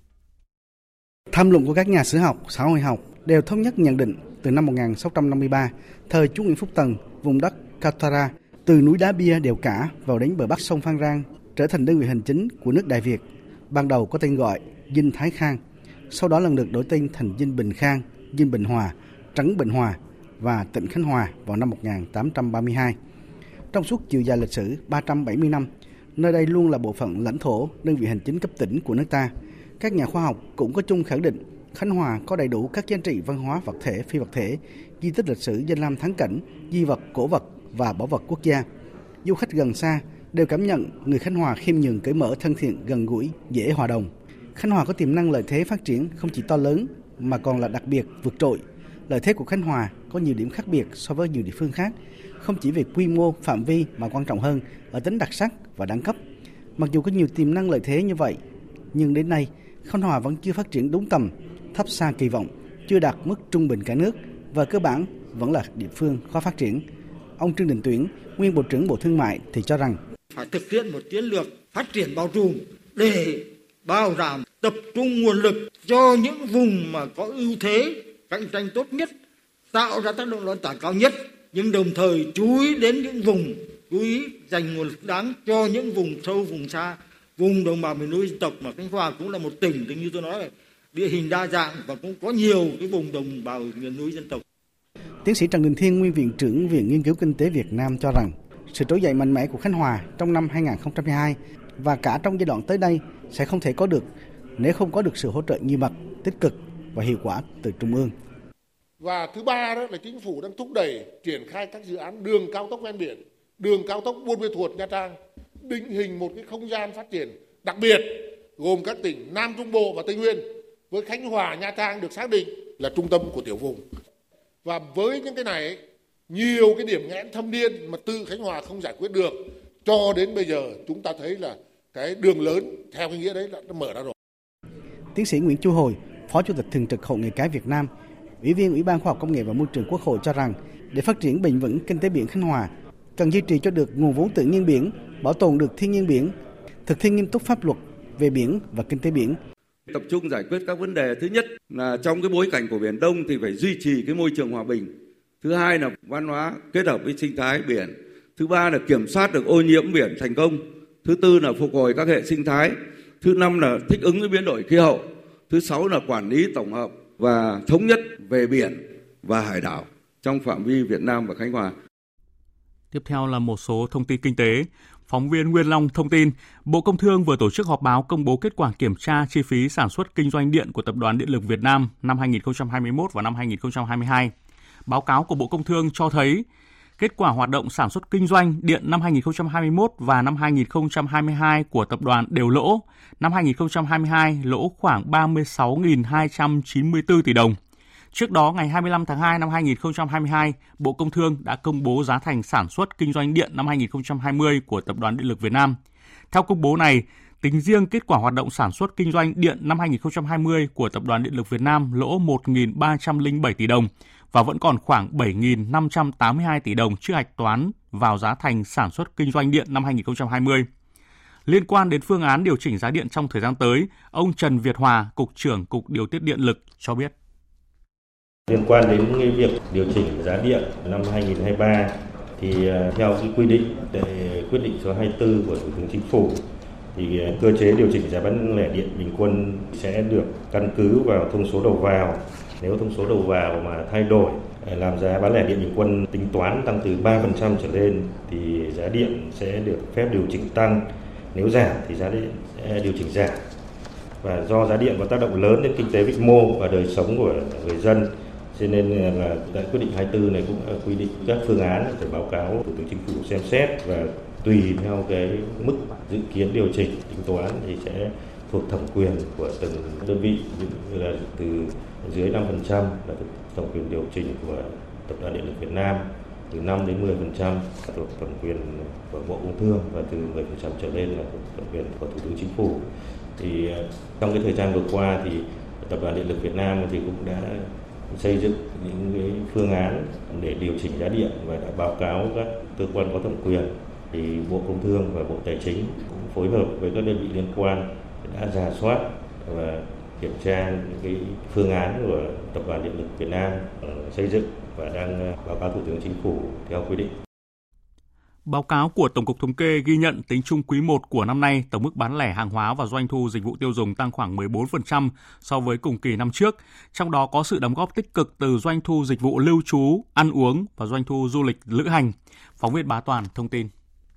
Tham luận của các nhà sử học, xã hội học đều thống nhất nhận định từ năm một nghìn sáu trăm năm mươi ba, thời Chúa Nguyễn Phúc Tần, vùng đất Katara, từ núi Đá Bia đèo Cả vào đến bờ bắc sông Phan Rang, trở thành đơn vị hành chính của nước Đại Việt. Ban đầu có tên gọi Dinh Thái Khang, sau đó lần lượt đổi tên thành Dinh Bình Khang, Dinh Bình Hòa, Trấn Bình Hòa và tỉnh Khánh Hòa vào năm một nghìn tám trăm ba mươi hai. Trong suốt chiều dài lịch sử ba trăm bảy mươi năm, nơi đây luôn là bộ phận lãnh thổ, đơn vị hành chính cấp tỉnh của nước ta. Các nhà khoa học cũng có chung khẳng định Khánh Hòa có đầy đủ các giá trị văn hóa vật thể, phi vật thể, di tích lịch sử, danh lam thắng cảnh, di vật, cổ vật và bảo vật quốc gia. Du khách gần xa đều cảm nhận người Khánh Hòa khiêm nhường, cởi mở, thân thiện, gần gũi, dễ hòa đồng. Khánh Hòa có tiềm năng lợi thế phát triển không chỉ to lớn mà còn là đặc biệt, vượt trội. Lợi thế của Khánh Hòa có nhiều điểm khác biệt so với nhiều địa phương khác, không chỉ về quy mô, phạm vi mà quan trọng hơn ở tính đặc sắc và đẳng cấp. Mặc dù có nhiều tiềm năng lợi thế như vậy, nhưng đến nay Khánh Hòa vẫn chưa phát triển đúng tầm, thấp xa kỳ vọng, chưa đạt mức trung bình cả nước và cơ bản vẫn là địa phương khó phát triển. Ông Trương Đình Tuyển, nguyên Bộ trưởng Bộ Thương mại thì cho rằng phải thực hiện một chiến lược phát triển bao trùm để bảo đảm tập trung nguồn lực cho những vùng mà có ưu thế cạnh tranh tốt nhất, tạo ra tác động lan tỏa cao nhất, nhưng đồng thời chú ý đến những vùng, chú ý dành nguồn lực đáng cho những vùng sâu, vùng xa, vùng đồng bào miền núi dân tộc. Mà Khánh Hòa cũng là một tỉnh, như tôi nói, địa hình đa dạng và cũng có nhiều cái vùng đồng bào miền núi dân tộc. Tiến sĩ Trần Đình Thiên, nguyên Viện trưởng Viện Nghiên cứu Kinh tế Việt Nam cho rằng sự trỗi dậy mạnh mẽ của Khánh Hòa trong năm hai nghìn không trăm hai mươi hai và cả trong giai đoạn tới đây sẽ không thể có được nếu không có được sự hỗ trợ nhiều mặt, tích cực và hiệu quả từ Trung ương. Và thứ ba đó là chính phủ đang thúc đẩy triển khai các dự án đường cao tốc ven biển, đường cao tốc Buôn Ma Thuột, Nha Trang, định hình một cái không gian phát triển đặc biệt gồm các tỉnh Nam Trung Bộ và Tây Nguyên, với Khánh Hòa, Nha Trang được xác định là trung tâm của tiểu vùng. Và với những cái này, nhiều cái điểm nghẽn thâm niên mà từ Khánh Hòa không giải quyết được, cho đến bây giờ chúng ta thấy là cái đường lớn theo cái nghĩa đấy là nó mở ra rồi. Tiến sĩ Nguyễn Chu Hồi, Phó Chủ tịch Thường trực Hội Nghề cá Việt Nam, Ủy viên Ủy ban Khoa học Công nghệ và Môi trường Quốc hội cho rằng để phát triển bền vững kinh tế biển Khánh Hòa, cần duy trì cho được nguồn vốn tự nhiên biển, bảo tồn được thiên nhiên biển, thực thi nghiêm túc pháp luật về biển và kinh tế biển. Tập trung giải quyết các vấn đề, thứ nhất là trong cái bối cảnh của Biển Đông thì phải duy trì cái môi trường hòa bình. Thứ hai là văn hóa kết hợp với sinh thái biển. Thứ ba là kiểm soát được ô nhiễm biển thành công. Thứ tư là phục hồi các hệ sinh thái. Thứ năm là thích ứng với biến đổi khí hậu. Thứ sáu là quản lý tổng hợp và thống nhất về biển và hải đảo trong phạm vi Việt Nam và Khánh Hòa. Tiếp theo là một số thông tin kinh tế. Phóng viên Nguyên Long thông tin, Bộ Công Thương vừa tổ chức họp báo công bố kết quả kiểm tra chi phí sản xuất kinh doanh điện của Tập đoàn Điện lực Việt Nam năm hai nghìn không trăm hai mươi mốt và năm hai nghìn không trăm hai mươi hai. Báo cáo của Bộ Công Thương cho thấy kết quả hoạt động sản xuất kinh doanh điện năm hai nghìn không trăm hai mươi mốt và năm hai nghìn không trăm hai mươi hai của tập đoàn đều lỗ. Năm hai nghìn không trăm hai mươi hai lỗ khoảng ba mươi sáu nghìn hai trăm chín mươi tư tỷ đồng. Trước đó, ngày hai mươi lăm tháng hai năm hai nghìn không trăm hai mươi hai, Bộ Công Thương đã công bố giá thành sản xuất kinh doanh điện năm hai nghìn không trăm hai mươi của Tập đoàn Điện lực Việt Nam. Theo công bố này, tính riêng kết quả hoạt động sản xuất kinh doanh điện năm hai nghìn không trăm hai mươi của Tập đoàn Điện lực Việt Nam lỗ một nghìn ba trăm lẻ bảy tỷ đồng và vẫn còn khoảng bảy nghìn năm trăm tám mươi hai tỷ đồng chưa hạch toán vào giá thành sản xuất kinh doanh điện năm hai nghìn không trăm hai mươi. Liên quan đến phương án điều chỉnh giá điện trong thời gian tới, ông Trần Việt Hòa, Cục trưởng Cục Điều tiết Điện lực cho biết. Liên quan đến cái việc điều chỉnh giá điện năm hai nghìn không trăm hai mươi ba thì theo cái quy định để quyết định số hai mươi tư của Thủ tướng Chính phủ thì cơ chế điều chỉnh giá bán lẻ điện bình quân sẽ được căn cứ vào thông số đầu vào. Nếu thông số đầu vào mà thay đổi làm giá bán lẻ điện bình quân tính toán tăng từ ba phần trăm trở lên thì giá điện sẽ được phép điều chỉnh tăng, nếu giảm thì giá điện sẽ điều chỉnh giảm. Và do giá điện có tác động lớn đến kinh tế vĩ mô và đời sống của người dân, cho nên là tại quyết định hai mươi tư này cũng quy định các phương án để báo cáo Thủ tướng Chính phủ xem xét, và tùy theo cái mức dự kiến điều chỉnh tính toán thì sẽ thuộc thẩm quyền của từng đơn vị, như là từ dưới năm phần trăm là thẩm quyền điều chỉnh của Tập đoàn Điện lực Việt Nam, từ năm đến mười phần trăm thuộc thẩm quyền của Bộ Công Thương, và từ mười phần trăm trở lên là thuộc thẩm quyền của Thủ tướng Chính phủ. Thì trong cái thời gian vừa qua thì Tập đoàn Điện lực Việt Nam thì cũng đã xây dựng những cái phương án để điều chỉnh giá điện và đã báo cáo các cơ quan có thẩm quyền. Thì Bộ Công Thương và Bộ Tài chính cũng phối hợp với các đơn vị liên quan đã rà soát và kiểm tra những cái phương án của Tập đoàn Điện lực Việt Nam xây dựng và đang báo cáo Thủ tướng Chính phủ theo quy định. Báo cáo của Tổng cục Thống kê ghi nhận tính chung quý một của năm nay, tổng mức bán lẻ hàng hóa và doanh thu dịch vụ tiêu dùng tăng khoảng mười bốn phần trăm so với cùng kỳ năm trước. Trong đó có sự đóng góp tích cực từ doanh thu dịch vụ lưu trú, ăn uống và doanh thu du lịch lữ hành. Phóng viên Bá Toàn thông tin.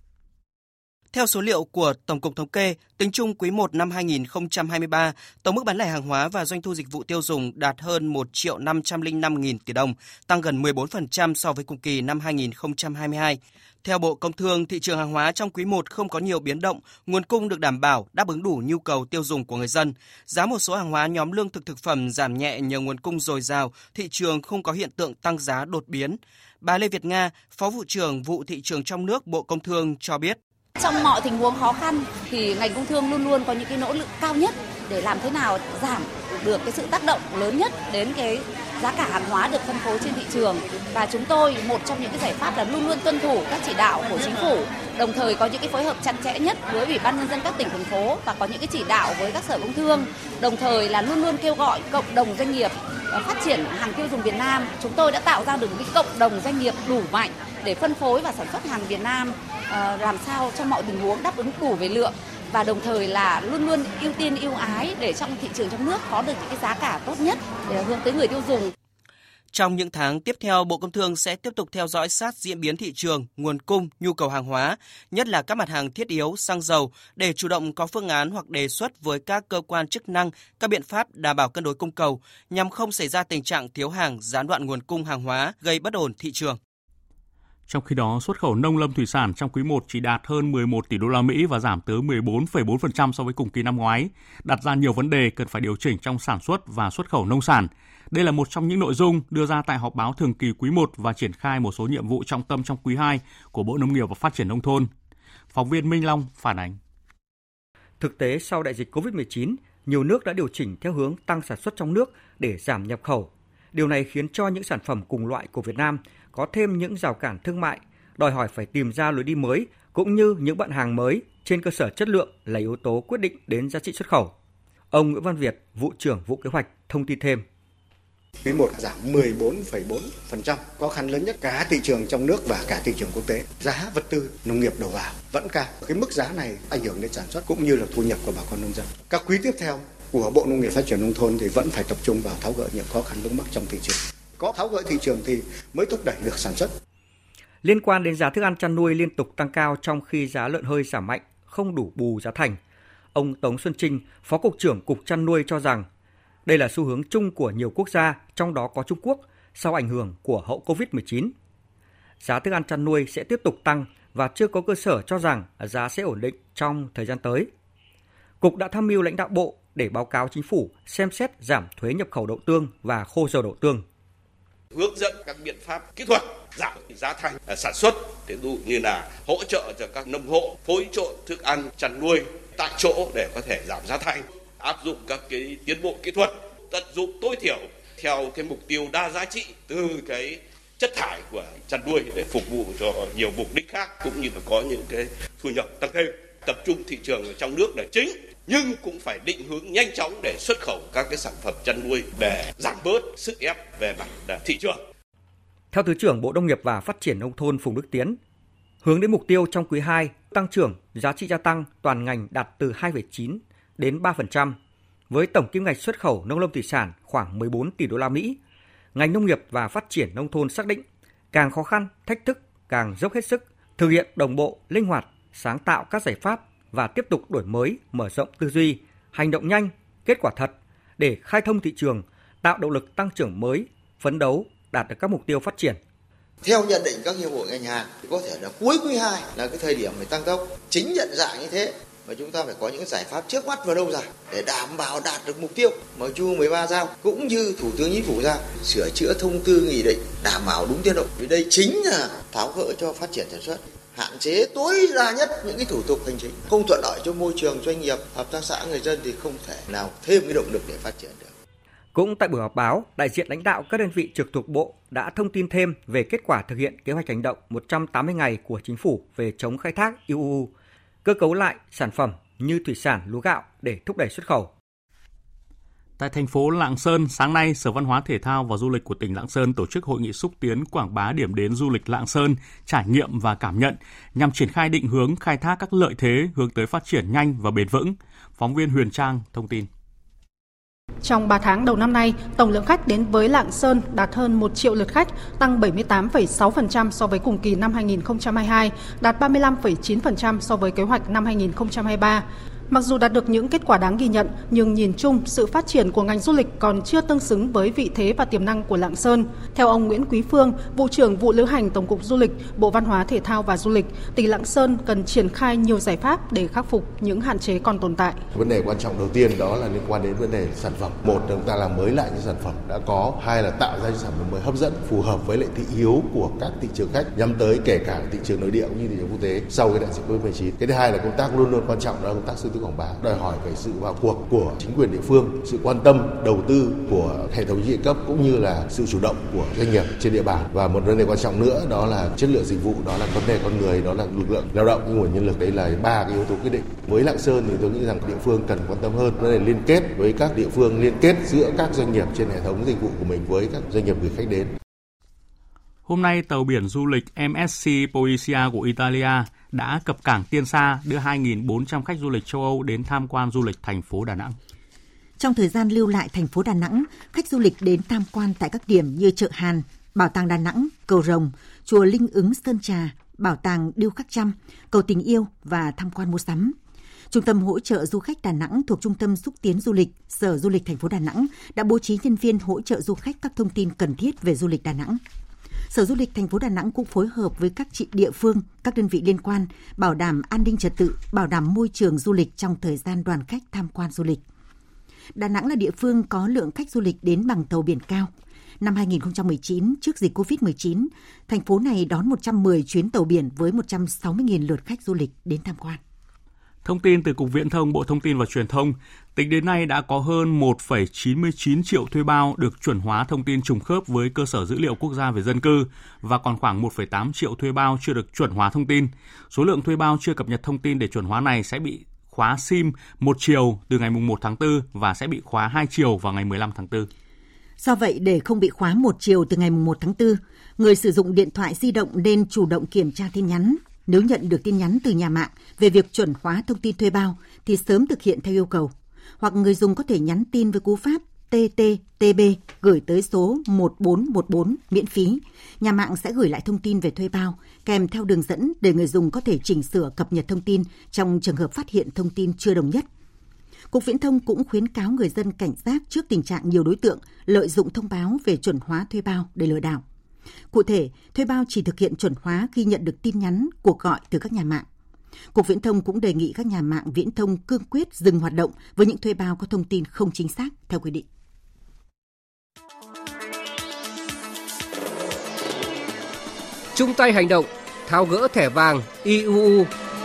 Theo số liệu của Tổng cục Thống kê, tính chung quý một năm hai nghìn không trăm hai mươi ba, tổng mức bán lẻ hàng hóa và doanh thu dịch vụ tiêu dùng đạt hơn một triệu năm trăm lẻ năm nghìn tỷ đồng, tăng gần mười bốn phần trăm so với cùng kỳ năm hai nghìn không trăm hai mươi hai. Theo Bộ Công Thương, thị trường hàng hóa trong quý một không có nhiều biến động, nguồn cung được đảm bảo, đáp ứng đủ nhu cầu tiêu dùng của người dân. Giá một số hàng hóa nhóm lương thực thực phẩm giảm nhẹ nhờ nguồn cung dồi dào, thị trường không có hiện tượng tăng giá đột biến. Bà Lê Việt Nga, Phó vụ trưởng vụ thị trường trong nước Bộ Công Thương cho biết. Trong mọi tình huống khó khăn thì ngành công thương luôn luôn có những cái nỗ lực cao nhất để làm thế nào giảm được cái sự tác động lớn nhất đến cái giá cả hàng hóa được phân phối trên thị trường. Và chúng tôi, một trong những cái giải pháp là luôn luôn tuân thủ các chỉ đạo của chính phủ, đồng thời có những cái phối hợp chặt chẽ nhất với Ủy ban nhân dân các tỉnh thành phố và có những cái chỉ đạo với các sở công thương, đồng thời là luôn luôn kêu gọi cộng đồng doanh nghiệp phát triển hàng tiêu dùng Việt Nam. Chúng tôi đã tạo ra được một cái cộng đồng doanh nghiệp đủ mạnh để phân phối và sản xuất hàng Việt Nam làm sao trong mọi tình huống đáp ứng đủ về lượng, và đồng thời là luôn luôn ưu tiên ưu ái để trong thị trường trong nước có được những cái giá cả tốt nhất để hướng tới người tiêu dùng. Trong những tháng tiếp theo, Bộ Công Thương sẽ tiếp tục theo dõi sát diễn biến thị trường, nguồn cung, nhu cầu hàng hóa, nhất là các mặt hàng thiết yếu, xăng dầu, để chủ động có phương án hoặc đề xuất với các cơ quan chức năng các biện pháp đảm bảo cân đối cung cầu nhằm không xảy ra tình trạng thiếu hàng, gián đoạn nguồn cung hàng hóa, gây bất ổn thị trường. Trong khi đó, xuất khẩu nông lâm thủy sản trong quý một chỉ đạt hơn mười một tỷ đô la Mỹ và giảm tới mười bốn phẩy bốn phần trăm so với cùng kỳ năm ngoái, đặt ra nhiều vấn đề cần phải điều chỉnh trong sản xuất và xuất khẩu nông sản. Đây là một trong những nội dung đưa ra tại họp báo thường kỳ quý một và triển khai một số nhiệm vụ trọng tâm trong quý hai của Bộ Nông nghiệp và Phát triển Nông thôn. Phóng viên Minh Long phản ánh. Thực tế sau đại dịch covid mười chín, nhiều nước đã điều chỉnh theo hướng tăng sản xuất trong nước để giảm nhập khẩu. Điều này khiến cho những sản phẩm cùng loại của Việt Nam có thêm những rào cản thương mại, đòi hỏi phải tìm ra lối đi mới cũng như những bạn hàng mới trên cơ sở chất lượng là yếu tố quyết định đến giá trị xuất khẩu. Ông Nguyễn Văn Việt, vụ trưởng vụ kế hoạch thông tin thêm. Quý một giảm mười bốn phẩy bốn phần trăm, khó khăn lớn nhất cả thị trường trong nước và cả thị trường quốc tế. Giá vật tư nông nghiệp đầu vào vẫn cao. Cái mức giá này ảnh hưởng đến sản xuất cũng như là thu nhập của bà con nông dân. Các quý tiếp theo của Bộ Nông nghiệp Phát triển Nông thôn thì vẫn phải tập trung vào tháo gỡ những khó khăn vướng mắc trong thị trường. Có tháo gỡ thị trường thì mới thúc đẩy được sản xuất. Liên quan đến giá thức ăn chăn nuôi liên tục tăng cao trong khi giá lợn hơi giảm mạnh, không đủ bù giá thành. Ông Tống Xuân Trinh, Phó Cục trưởng Cục Chăn nuôi cho rằng đây là xu hướng chung của nhiều quốc gia, trong đó có Trung Quốc, sau ảnh hưởng của hậu covid mười chín. Giá thức ăn chăn nuôi sẽ tiếp tục tăng và chưa có cơ sở cho rằng giá sẽ ổn định trong thời gian tới. Cục đã tham mưu lãnh đạo Bộ để báo cáo Chính phủ xem xét giảm thuế nhập khẩu đậu tương và khô dầu đậu tương. Hướng dẫn các biện pháp kỹ thuật giảm giá thành sản xuất, ví dụ như là hỗ trợ cho các nông hộ phối trộn thức ăn chăn nuôi tại chỗ để có thể giảm giá thành, áp dụng các cái tiến bộ kỹ thuật, tận dụng tối thiểu theo cái mục tiêu đa giá trị từ cái chất thải của chăn nuôi để phục vụ cho nhiều mục đích khác, cũng như là có những cái thu nhập tăng thêm. Tập trung thị trường ở trong nước là chính, nhưng cũng phải định hướng nhanh chóng để xuất khẩu các cái sản phẩm chăn nuôi để giảm bớt sức ép về mặt thị trường. Theo Thứ trưởng Bộ Nông nghiệp và Phát triển Nông thôn Phùng Đức Tiến, hướng đến mục tiêu trong quý hai, tăng trưởng giá trị gia tăng toàn ngành đạt từ hai phẩy chín đến ba phần trăm, với tổng kim ngạch xuất khẩu nông lâm thủy sản khoảng mười bốn tỷ đô la Mỹ. ngành nông nghiệp và phát triển nông thôn xác định càng khó khăn, thách thức càng dốc hết sức, thực hiện đồng bộ, linh hoạt, sáng tạo các giải pháp và tiếp tục đổi mới, mở rộng tư duy, hành động nhanh, kết quả thật để khai thông thị trường, tạo động lực tăng trưởng mới, phấn đấu đạt được các mục tiêu phát triển. Theo nhận định các hiệp hội ngành hàng thì có thể là cuối quý hai là cái thời điểm phải tăng tốc. Chính nhận dạng như thế mà chúng ta phải có những giải pháp trước mắt và lâu dài để đảm bảo đạt được mục tiêu mà Trung ương mười ba giao, cũng như Thủ tướng Chính phủ giao, sửa chữa thông tư nghị định đảm bảo đúng tiến độ. Vì đây chính là tháo gỡ cho phát triển sản xuất, hạn chế tối đa nhất những cái thủ tục hành chính, không thuận lợi cho môi trường doanh nghiệp, hợp tác xã, người dân thì không thể nào thêm cái động lực để phát triển được. Cũng tại buổi họp báo, đại diện lãnh đạo các đơn vị trực thuộc Bộ đã thông tin thêm về kết quả thực hiện kế hoạch hành động một trăm tám mươi ngày của Chính phủ về chống khai thác i u u, cơ cấu lại sản phẩm như thủy sản, lúa gạo để thúc đẩy xuất khẩu. Tại thành phố Lạng Sơn, sáng nay, Sở Văn hóa Thể thao và Du lịch của tỉnh Lạng Sơn tổ chức hội nghị xúc tiến quảng bá điểm đến du lịch Lạng Sơn, trải nghiệm và cảm nhận nhằm triển khai định hướng khai thác các lợi thế hướng tới phát triển nhanh và bền vững. Phóng viên Huyền Trang thông tin. Trong ba tháng đầu năm nay, tổng lượng khách đến với Lạng Sơn đạt hơn một triệu lượt khách, tăng bảy mươi tám phẩy sáu phần trăm so với cùng kỳ năm hai nghìn không trăm hai mươi hai, đạt ba mươi lăm phẩy chín phần trăm so với kế hoạch năm hai nghìn không trăm hai mươi ba. Mặc dù đạt được những kết quả đáng ghi nhận, nhưng nhìn chung, sự phát triển của ngành du lịch còn chưa tương xứng với vị thế và tiềm năng của Lạng Sơn. Theo ông Nguyễn Quý Phương, Vụ trưởng Vụ Lữ hành Tổng cục Du lịch, Bộ Văn hóa Thể thao và Du lịch, tỉnh Lạng Sơn cần triển khai nhiều giải pháp để khắc phục những hạn chế còn tồn tại. Vấn đề quan trọng đầu tiên đó là liên quan đến vấn đề sản phẩm. Một là chúng ta làm mới lại những sản phẩm đã có, hai là tạo ra những sản phẩm mới hấp dẫn, phù hợp với lại thị hiếu của các thị trường khách, nhắm tới kể cả thị trường nội địa cũng như thị trường quốc tế sau cái đại dịch covid mười chín. Cái thứ hai là công tác luôn luôn quan trọng đó là công tác xúc tiến quảng bá, đòi hỏi về sự vào cuộc của chính quyền địa phương, sự quan tâm đầu tư của hệ thống chính trị cấp cũng như là sự chủ động của doanh nghiệp trên địa bàn. Và một vấn đề quan trọng nữa đó là chất lượng dịch vụ, đó là vấn đề con người, đó là lực lượng lao động, nguồn nhân lực. Đấy là ba cái yếu tố quyết định. Với Lạng Sơn thì tôi nghĩ rằng địa phương cần quan tâm hơn vấn đề liên kết với các địa phương, liên kết giữa các doanh nghiệp trên hệ thống dịch vụ của mình với các doanh nghiệp gửi khách đến. Hôm nay, tàu biển du lịch em ét xê Poesia của Italia đã cập cảng Tiên Sa đưa hai nghìn bốn trăm khách du lịch châu Âu đến tham quan du lịch thành phố Đà Nẵng. Trong thời gian lưu lại thành phố Đà Nẵng, khách du lịch đến tham quan tại các điểm như chợ Hàn, Bảo tàng Đà Nẵng, Cầu Rồng, chùa Linh Ứng Sơn Trà, Bảo tàng Điêu Khắc Trăm, Cầu Tình Yêu và tham quan mua sắm. Trung tâm hỗ trợ du khách Đà Nẵng thuộc Trung tâm xúc tiến du lịch, Sở Du lịch thành phố Đà Nẵng đã bố trí nhân viên hỗ trợ du khách các thông tin cần thiết về du lịch Đà Nẵng. Sở Du lịch thành phố Đà Nẵng cũng phối hợp với các chị địa phương, các đơn vị liên quan, bảo đảm an ninh trật tự, bảo đảm môi trường du lịch trong thời gian đoàn khách tham quan du lịch. Đà Nẵng là địa phương có lượng khách du lịch đến bằng tàu biển cao. Năm hai nghìn không trăm mười chín, trước dịch covid mười chín, thành phố này đón một trăm mười chuyến tàu biển với một trăm sáu mươi nghìn lượt khách du lịch đến tham quan. Thông tin từ Cục Viễn thông Bộ Thông tin và Truyền thông, tính đến nay đã có hơn một phẩy chín mươi chín triệu thuê bao được chuẩn hóa thông tin trùng khớp với cơ sở dữ liệu quốc gia về dân cư và còn khoảng một phẩy tám triệu thuê bao chưa được chuẩn hóa thông tin. Số lượng thuê bao chưa cập nhật thông tin để chuẩn hóa này sẽ bị khóa SIM một chiều từ ngày một tháng tư và sẽ bị khóa hai chiều vào ngày mười lăm tháng tư. Do vậy, để không bị khóa một chiều từ ngày một tháng tư, người sử dụng điện thoại di động nên chủ động kiểm tra tin nhắn. Nếu nhận được tin nhắn từ nhà mạng về việc chuẩn hóa thông tin thuê bao thì sớm thực hiện theo yêu cầu. Hoặc người dùng có thể nhắn tin với cú pháp tê tê tê bê gửi tới số một bốn một bốn miễn phí. Nhà mạng sẽ gửi lại thông tin về thuê bao kèm theo đường dẫn để người dùng có thể chỉnh sửa cập nhật thông tin trong trường hợp phát hiện thông tin chưa đồng nhất. Cục Viễn thông cũng khuyến cáo người dân cảnh giác trước tình trạng nhiều đối tượng lợi dụng thông báo về chuẩn hóa thuê bao để lừa đảo. Cụ thể, thuê bao chỉ thực hiện chuẩn hóa khi nhận được tin nhắn, cuộc gọi từ các nhà mạng. Cục Viễn thông cũng đề nghị các nhà mạng viễn thông cương quyết dừng hoạt động với những thuê bao có thông tin không chính xác theo quy định. Chung tay hành động, tháo gỡ thẻ vàng i u u.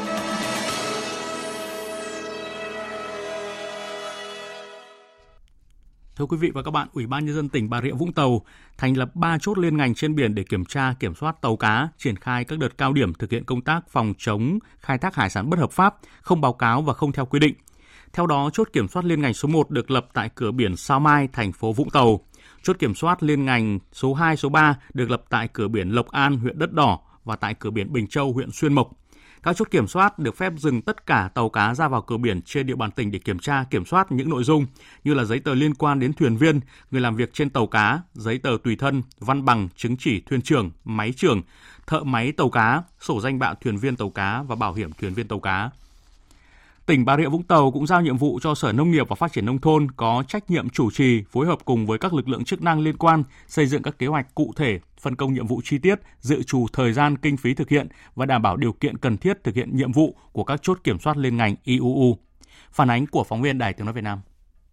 Thưa quý vị và các bạn, Ủy ban Nhân dân tỉnh Bà Rịa Vũng Tàu thành lập ba chốt liên ngành trên biển để kiểm tra, kiểm soát tàu cá, triển khai các đợt cao điểm thực hiện công tác phòng chống khai thác hải sản bất hợp pháp, không báo cáo và không theo quy định. Theo đó, chốt kiểm soát liên ngành số một được lập tại cửa biển Sao Mai, thành phố Vũng Tàu. Chốt kiểm soát liên ngành số hai, số ba được lập tại cửa biển Lộc An, huyện Đất Đỏ và tại cửa biển Bình Châu, huyện Xuyên Mộc. Các chốt kiểm soát được phép dừng tất cả tàu cá ra vào cửa biển trên địa bàn tỉnh để kiểm tra, kiểm soát những nội dung như là giấy tờ liên quan đến thuyền viên, người làm việc trên tàu cá, giấy tờ tùy thân, văn bằng, chứng chỉ thuyền trưởng, máy trưởng, thợ máy tàu cá, sổ danh bạ thuyền viên tàu cá và bảo hiểm thuyền viên tàu cá. Tỉnh Bà Rịa Vũng Tàu cũng giao nhiệm vụ cho Sở Nông nghiệp và Phát triển Nông thôn có trách nhiệm chủ trì, phối hợp cùng với các lực lượng chức năng liên quan xây dựng các kế hoạch cụ thể, phân công nhiệm vụ chi tiết, dự trù thời gian kinh phí thực hiện và đảm bảo điều kiện cần thiết thực hiện nhiệm vụ của các chốt kiểm soát liên ngành i u u. Phản ánh của phóng viên Đài Tiếng nói Việt Nam.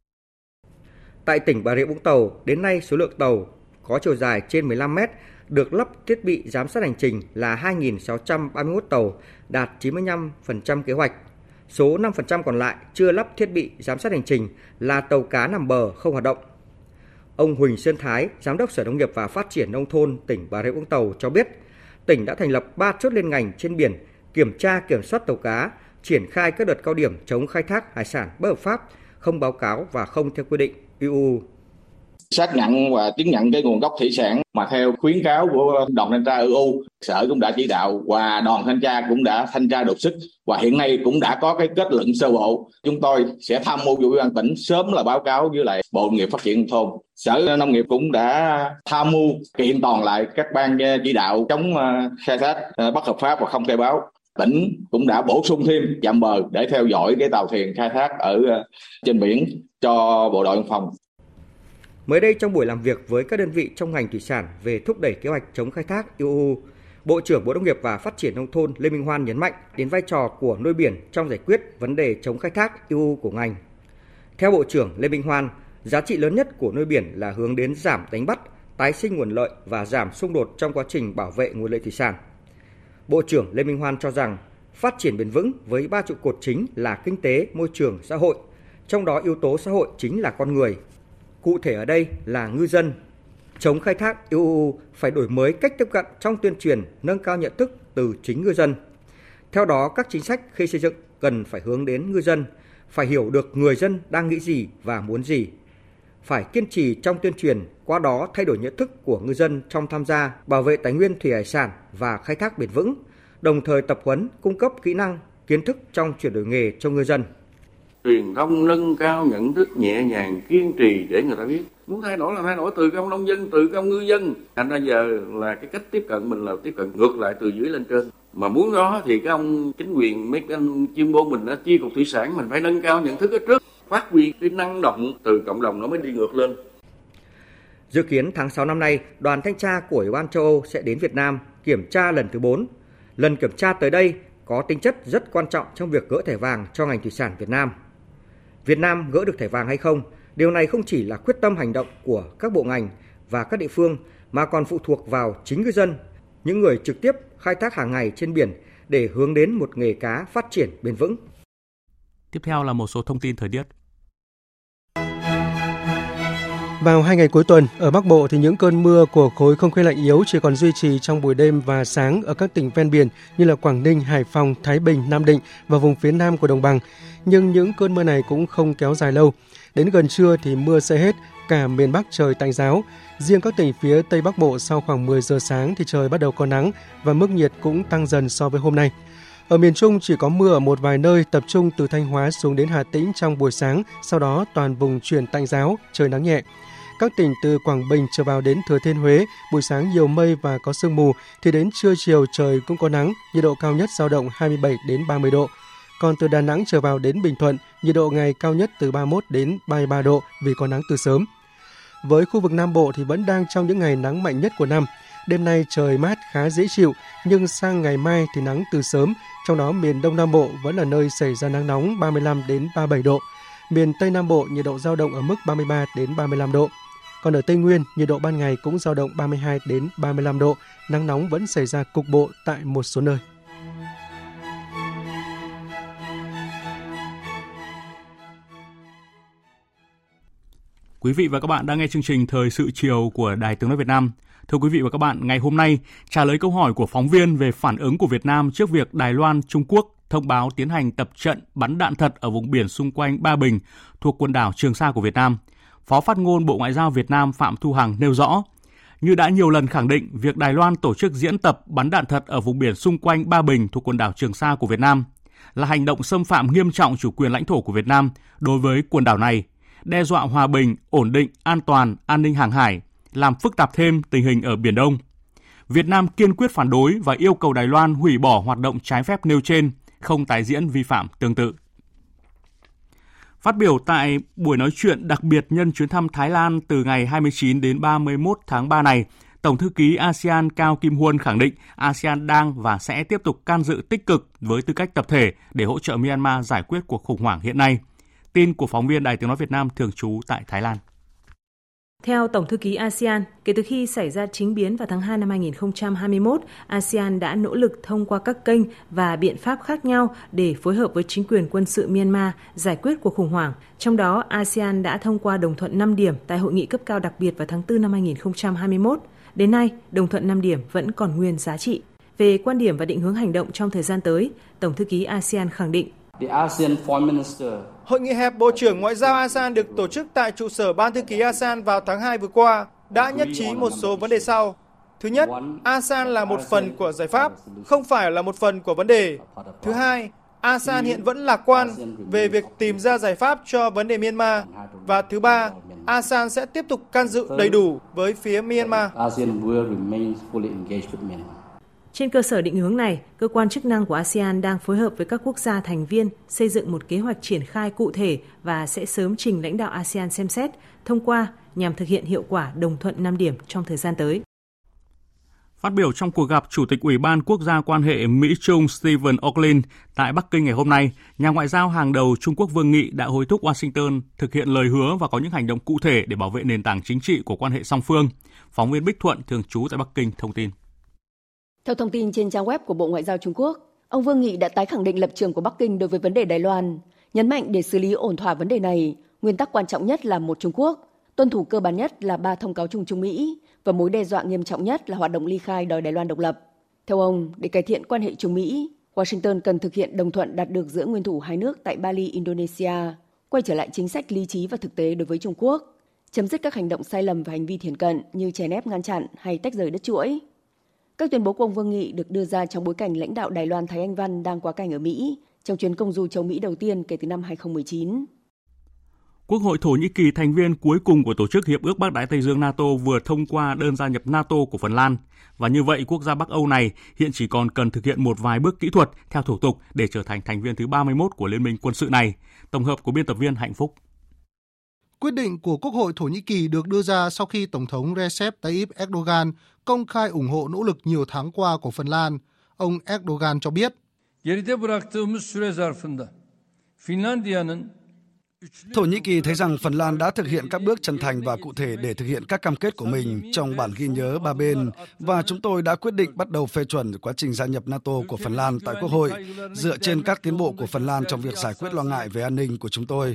Tại tỉnh Bà Rịa Vũng Tàu, đến nay số lượng tàu có chiều dài trên mười lăm mét được lắp thiết bị giám sát hành trình là hai nghìn sáu trăm ba mươi mốt tàu, đạt chín mươi lăm phần trăm kế hoạch. Số năm phần trăm còn lại chưa lắp thiết bị giám sát hành trình là tàu cá nằm bờ không hoạt động. Ông Huỳnh Sơn Thái, Giám đốc Sở Nông nghiệp và Phát triển Nông thôn tỉnh Bà Rịa Vũng Tàu cho biết, tỉnh đã thành lập ba chốt liên ngành trên biển, kiểm tra kiểm soát tàu cá, triển khai các đợt cao điểm chống khai thác hải sản bất hợp pháp, không báo cáo và không theo quy định i u u. Xác nhận và chứng nhận cái nguồn gốc thủy sản mà theo khuyến cáo của đoàn thanh tra i u u, Sở cũng đã chỉ đạo và đoàn thanh tra cũng đã thanh tra đột xuất và hiện nay cũng đã có cái kết luận sơ bộ. Chúng tôi sẽ tham mưu cho Ủy ban tỉnh sớm là báo cáo với lại Bộ Nông nghiệp Phát triển Nông thôn. Sở Nông nghiệp cũng đã tham mưu kiện toàn lại các ban chỉ đạo chống khai thác bất hợp pháp và không khai báo. Tỉnh cũng đã bổ sung thêm trạm bờ để theo dõi cái tàu thuyền khai thác ở trên biển cho Bộ đội Biên phòng. Mới đây trong buổi làm việc với các đơn vị trong ngành thủy sản về thúc đẩy kế hoạch chống khai thác i u u, Bộ trưởng Bộ Nông nghiệp và Phát triển Nông thôn Lê Minh Hoan nhấn mạnh đến vai trò của nuôi biển trong giải quyết vấn đề chống khai thác i u u của ngành. Theo Bộ trưởng Lê Minh Hoan, giá trị lớn nhất của nuôi biển là hướng đến giảm đánh bắt, tái sinh nguồn lợi và giảm xung đột trong quá trình bảo vệ nguồn lợi thủy sản. Bộ trưởng Lê Minh Hoan cho rằng phát triển bền vững với ba trụ cột chính là kinh tế, môi trường, xã hội, trong đó yếu tố xã hội chính là con người. Cụ thể ở đây là ngư dân. Chống khai thác i u u phải đổi mới cách tiếp cận trong tuyên truyền, nâng cao nhận thức từ chính ngư dân. Theo đó, các chính sách khi xây dựng cần phải hướng đến ngư dân, phải hiểu được người dân đang nghĩ gì và muốn gì. Phải kiên trì trong tuyên truyền, qua đó thay đổi nhận thức của ngư dân trong tham gia bảo vệ tài nguyên thủy hải sản và khai thác bền vững, đồng thời tập huấn, cung cấp kỹ năng, kiến thức trong chuyển đổi nghề cho ngư dân. Truyền thông nâng cao nhận thức nhẹ nhàng, kiên trì để người ta biết. Muốn thay đổi là thay đổi từ công nông dân, từ công ngư dân. Thành ra giờ là cái cách tiếp cận mình là tiếp cận ngược lại từ dưới lên trên. Mà muốn đó thì các ông chính quyền, mấy anh chuyên môn mình, chi cục thủy sản mình phải nâng cao nhận thức ở trước. Phát huy cái năng động từ cộng đồng nó mới đi ngược lên. Dự kiến tháng sáu năm nay, đoàn thanh tra của Ủy ban châu Âu sẽ đến Việt Nam kiểm tra lần thứ bốn. Lần kiểm tra tới đây có tính chất rất quan trọng trong việc gỡ thẻ vàng cho ngành thủy sản Việt Nam. Việt Nam gỡ được thẻ vàng hay không, điều này không chỉ là quyết tâm hành động của các bộ ngành và các địa phương mà còn phụ thuộc vào chính ngư dân, những người trực tiếp khai thác hàng ngày trên biển để hướng đến một nghề cá phát triển bền vững. Tiếp theo là một số thông tin thời tiết. Vào hai ngày cuối tuần, ở Bắc Bộ thì những cơn mưa của khối không khí lạnh yếu chỉ còn duy trì trong buổi đêm và sáng ở các tỉnh ven biển như là Quảng Ninh, Hải Phòng, Thái Bình, Nam Định và vùng phía Nam của đồng bằng. Nhưng những cơn mưa này cũng không kéo dài lâu. Đến gần trưa thì mưa sẽ hết, cả miền Bắc trời tạnh ráo. Riêng các tỉnh phía Tây Bắc Bộ sau khoảng mười giờ sáng thì trời bắt đầu có nắng và mức nhiệt cũng tăng dần so với hôm nay. Ở miền Trung chỉ có mưa ở một vài nơi, tập trung từ Thanh Hóa xuống đến Hà Tĩnh trong buổi sáng, sau đó toàn vùng chuyển tạnh ráo, trời nắng nhẹ. Các tỉnh từ Quảng Bình trở vào đến Thừa Thiên Huế, buổi sáng nhiều mây và có sương mù, thì đến trưa chiều trời cũng có nắng, nhiệt độ cao nhất dao động hai mươi bảy đến ba mươi độ. Còn từ Đà Nẵng trở vào đến Bình Thuận, nhiệt độ ngày cao nhất từ ba mươi mốt đến ba mươi ba độ vì có nắng từ sớm. Với khu vực Nam Bộ thì vẫn đang trong những ngày nắng mạnh nhất của năm. Đêm nay trời mát khá dễ chịu, nhưng sang ngày mai thì nắng từ sớm, trong đó miền Đông Nam Bộ vẫn là nơi xảy ra nắng nóng ba mươi lăm đến ba mươi bảy độ. Miền Tây Nam Bộ nhiệt độ dao động ở mức ba mươi ba đến ba mươi lăm độ. Còn ở Tây Nguyên, nhiệt độ ban ngày cũng dao động ba mươi hai đến ba mươi lăm độ, nắng nóng vẫn xảy ra cục bộ tại một số nơi. Quý vị và các bạn đang nghe chương trình Thời sự chiều của Đài Tiếng nói Việt Nam. Thưa quý vị và các bạn, ngày hôm nay, trả lời câu hỏi của phóng viên về phản ứng của Việt Nam trước việc Đài Loan, Trung Quốc thông báo tiến hành tập trận bắn đạn thật ở vùng biển xung quanh Ba Bình thuộc quần đảo Trường Sa của Việt Nam, Phó phát ngôn Bộ Ngoại giao Việt Nam Phạm Thu Hằng nêu rõ, Như đã nhiều lần khẳng định, việc Đài Loan tổ chức diễn tập bắn đạn thật ở vùng biển xung quanh Ba Bình thuộc quần đảo Trường Sa của Việt Nam là hành động xâm phạm nghiêm trọng chủ quyền lãnh thổ của Việt Nam đối với quần đảo này, đe dọa hòa bình, ổn định, an toàn, an ninh hàng hải, làm phức tạp thêm tình hình ở Biển Đông. Việt Nam kiên quyết phản đối và yêu cầu Đài Loan hủy bỏ hoạt động trái phép nêu trên, không tái diễn vi phạm tương tự. Phát biểu tại buổi nói chuyện đặc biệt nhân chuyến thăm Thái Lan từ ngày hai mươi chín đến ba mươi mốt tháng ba này, Tổng thư ký a sê an Cao Kim Huân khẳng định a sê an đang và sẽ tiếp tục can dự tích cực với tư cách tập thể để hỗ trợ Myanmar giải quyết cuộc khủng hoảng hiện nay. Tin của phóng viên Đài Tiếng nói Việt Nam thường trú tại Thái Lan. Theo Tổng thư ký a sê an, kể từ khi xảy ra chính biến vào tháng hai năm hai nghìn không trăm hai mươi mốt, a sê an đã nỗ lực thông qua các kênh và biện pháp khác nhau để phối hợp với chính quyền quân sự Myanmar giải quyết cuộc khủng hoảng. Trong đó, a sê an đã thông qua đồng thuận năm điểm tại hội nghị cấp cao đặc biệt vào tháng tư năm hai nghìn không trăm hai mươi mốt. Đến nay, đồng thuận năm điểm vẫn còn nguyên giá trị. Về quan điểm và định hướng hành động trong thời gian tới, Tổng thư ký a sê an khẳng định Hội nghị hẹp Bộ trưởng Ngoại giao a sê an được tổ chức tại trụ sở Ban thư ký a sê an vào tháng hai vừa qua đã nhất trí một số vấn đề sau. Thứ nhất, a sê an là một phần của giải pháp, không phải là một phần của vấn đề. Thứ hai, a sê an hiện vẫn lạc quan về việc tìm ra giải pháp cho vấn đề Myanmar. Và thứ ba, a sê an sẽ tiếp tục can dự đầy đủ với phía Myanmar. Trên cơ sở định hướng này, cơ quan chức năng của a sê an đang phối hợp với các quốc gia thành viên xây dựng một kế hoạch triển khai cụ thể và sẽ sớm trình lãnh đạo a sê an xem xét, thông qua nhằm thực hiện hiệu quả đồng thuận năm điểm trong thời gian tới. Phát biểu trong cuộc gặp Chủ tịch Ủy ban Quốc gia quan hệ Mỹ-Trung Stephen O'Connell tại Bắc Kinh ngày hôm nay, nhà ngoại giao hàng đầu Trung Quốc Vương Nghị đã hối thúc Washington thực hiện lời hứa và có những hành động cụ thể để bảo vệ nền tảng chính trị của quan hệ song phương. Phóng viên Bích Thuận thường trú tại Bắc Kinh thông tin. Theo thông tin trên trang web của Bộ Ngoại giao Trung Quốc, ông Vương Nghị đã tái khẳng định lập trường của Bắc Kinh đối với vấn đề Đài Loan, nhấn mạnh để xử lý ổn thỏa vấn đề này, nguyên tắc quan trọng nhất là một Trung Quốc, tuân thủ cơ bản nhất là ba thông cáo chung Trung Mỹ và mối đe dọa nghiêm trọng nhất là hoạt động ly khai đòi Đài Loan độc lập. Theo ông, để cải thiện quan hệ Trung Mỹ, Washington cần thực hiện đồng thuận đạt được giữa nguyên thủ hai nước tại Bali, Indonesia, quay trở lại chính sách lý trí và thực tế đối với Trung Quốc, chấm dứt các hành động sai lầm và hành vi thiển cận như chèn ép ngăn chặn hay tách rời đất chuỗi. Các tuyên bố của ông Vương Nghị được đưa ra trong bối cảnh lãnh đạo Đài Loan Thái Anh Văn đang quá cảnh ở Mỹ trong chuyến công du châu Mỹ đầu tiên kể từ năm hai không một chín. Quốc hội Thổ Nhĩ Kỳ, thành viên cuối cùng của Tổ chức Hiệp ước Bắc Đại Tây Dương NATO vừa thông qua đơn gia nhập NATO của Phần Lan. Và như vậy, quốc gia Bắc Âu này hiện chỉ còn cần thực hiện một vài bước kỹ thuật theo thủ tục để trở thành thành viên thứ ba mươi mốt của Liên minh quân sự này. Tổng hợp của biên tập viên Hạnh Phúc. Quyết định của Quốc hội Thổ Nhĩ Kỳ được đưa ra sau khi Tổng thống Recep Tayyip Erdogan công khai ủng hộ nỗ lực nhiều tháng qua của Phần Lan. Ông Erdogan cho biết, Thổ Nhĩ Kỳ thấy rằng Phần Lan đã thực hiện các bước chân thành và cụ thể để thực hiện các cam kết của mình trong bản ghi nhớ ba bên và chúng tôi đã quyết định bắt đầu phê chuẩn quá trình gia nhập NATO của Phần Lan tại Quốc hội dựa trên các tiến bộ của Phần Lan trong việc giải quyết lo ngại về an ninh của chúng tôi.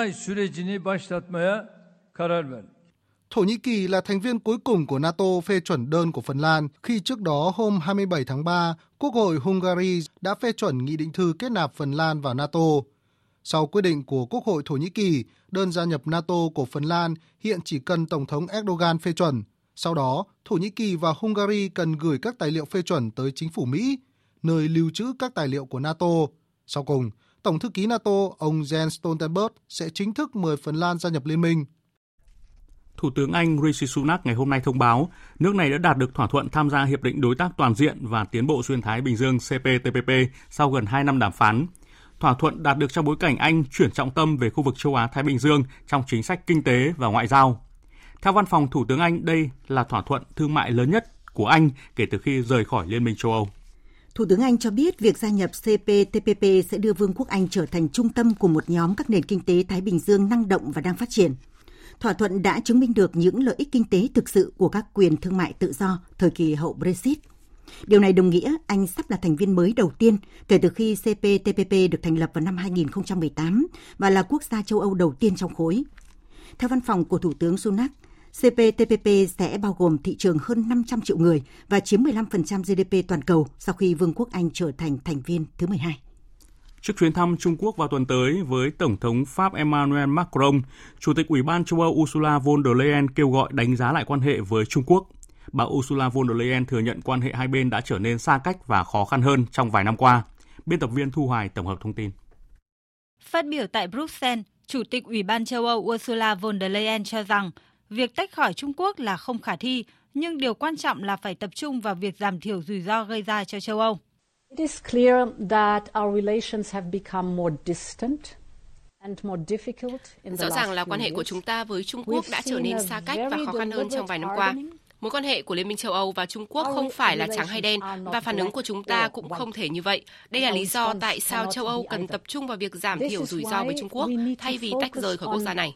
Thổ Nhĩ Kỳ là thành viên cuối cùng của NATO phê chuẩn đơn của Phần Lan khi trước đó hôm hai mươi bảy tháng ba, Quốc hội Hungary đã phê chuẩn nghị định thư kết nạp Phần Lan vào NATO. Sau quyết định của Quốc hội Thổ Nhĩ Kỳ, đơn gia nhập NATO của Phần Lan hiện chỉ cần Tổng thống Erdogan phê chuẩn. Sau đó, Thổ Nhĩ Kỳ và Hungary cần gửi các tài liệu phê chuẩn tới chính phủ Mỹ, nơi lưu trữ các tài liệu của NATO. Sau cùng, Tổng thư ký NATO ông Jens Stoltenberg sẽ chính thức mời Phần Lan gia nhập liên minh. Thủ tướng Anh Rishi Sunak ngày hôm nay thông báo nước này đã đạt được thỏa thuận tham gia Hiệp định Đối tác Toàn diện và Tiến bộ Xuyên Thái Bình Dương C P T P P sau gần hai năm đàm phán. Thỏa thuận đạt được trong bối cảnh Anh chuyển trọng tâm về khu vực châu Á-Thái Bình Dương trong chính sách kinh tế và ngoại giao. Theo Văn phòng Thủ tướng Anh, đây là thỏa thuận thương mại lớn nhất của Anh kể từ khi rời khỏi Liên minh châu Âu. Thủ tướng Anh cho biết việc gia nhập C P T P P sẽ đưa Vương quốc Anh trở thành trung tâm của một nhóm các nền kinh tế Thái Bình Dương năng động và đang phát triển. Thỏa thuận đã chứng minh được những lợi ích kinh tế thực sự của các quyền thương mại tự do thời kỳ hậu Brexit. Điều này đồng nghĩa Anh sắp là thành viên mới đầu tiên kể từ khi C P T P P được thành lập vào năm hai không một tám và là quốc gia châu Âu đầu tiên trong khối. Theo văn phòng của Thủ tướng Sunak, C P T P P sẽ bao gồm thị trường hơn năm trăm triệu người và chiếm mười lăm phần trăm G D P toàn cầu sau khi Vương quốc Anh trở thành thành viên thứ mười hai. Trước chuyến thăm Trung Quốc vào tuần tới với Tổng thống Pháp Emmanuel Macron, Chủ tịch Ủy ban châu Âu Ursula von der Leyen kêu gọi đánh giá lại quan hệ với Trung Quốc. bà Ursula von der Leyen thừa nhận quan hệ hai bên đã trở nên xa cách và khó khăn hơn trong vài năm qua. Biên tập viên Thu Hoài tổng hợp thông tin. Phát biểu tại Bruxelles, Chủ tịch Ủy ban châu Âu Ursula von der Leyen cho rằng việc tách khỏi Trung Quốc là không khả thi, nhưng điều quan trọng là phải tập trung vào việc giảm thiểu rủi ro gây ra cho châu Âu. It is clear that our relations have become more distant. Rõ ràng là quan hệ của chúng ta với Trung Quốc đã trở nên xa cách và khó khăn hơn trong vài năm qua. Mối quan hệ của Liên minh châu Âu và Trung Quốc không phải là trắng hay đen và phản ứng của chúng ta cũng không thể như vậy. Đây là lý do tại sao châu Âu cần tập trung vào việc giảm thiểu rủi ro với Trung Quốc thay vì tách rời khỏi quốc gia này.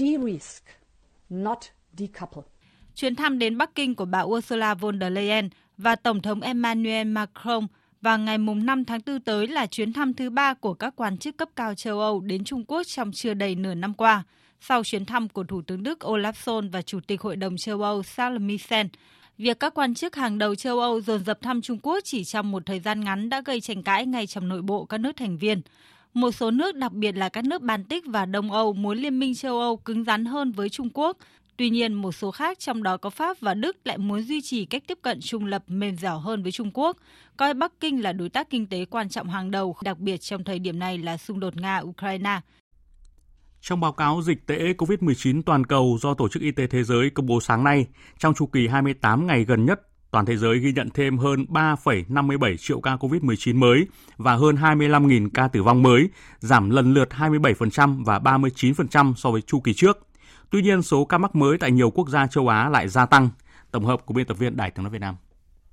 Chuyến thăm đến Bắc Kinh của bà Ursula von der Leyen và Tổng thống Emmanuel Macron vào ngày năm tháng tư tới là chuyến thăm thứ ba của các quan chức cấp cao châu Âu đến Trung Quốc trong chưa đầy nửa năm qua, sau chuyến thăm của Thủ tướng Đức Olaf Scholz và Chủ tịch Hội đồng châu Âu Charles Michel. Việc các quan chức hàng đầu châu Âu dồn dập thăm Trung Quốc chỉ trong một thời gian ngắn đã gây tranh cãi ngay trong nội bộ các nước thành viên. Một số nước, đặc biệt là các nước Baltic và Đông Âu, muốn Liên minh châu Âu cứng rắn hơn với Trung Quốc. Tuy nhiên, một số khác, trong đó có Pháp và Đức, lại muốn duy trì cách tiếp cận trung lập mềm dẻo hơn với Trung Quốc, coi Bắc Kinh là đối tác kinh tế quan trọng hàng đầu, đặc biệt trong thời điểm này là xung đột Nga-Ukraine. Trong báo cáo dịch tễ covid mười chín toàn cầu do Tổ chức Y tế Thế giới công bố sáng nay, trong chu kỳ hai mươi tám ngày gần nhất, toàn thế giới ghi nhận thêm hơn ba phẩy năm mươi bảy triệu ca covid mười chín mới và hơn hai mươi lăm nghìn ca tử vong mới, giảm lần lượt hai mươi bảy phần trăm và ba mươi chín phần trăm so với chu kỳ trước. Tuy nhiên, số ca mắc mới tại nhiều quốc gia châu Á lại gia tăng. Tổng hợp của biên tập viên Đài Tiếng nói Việt Nam.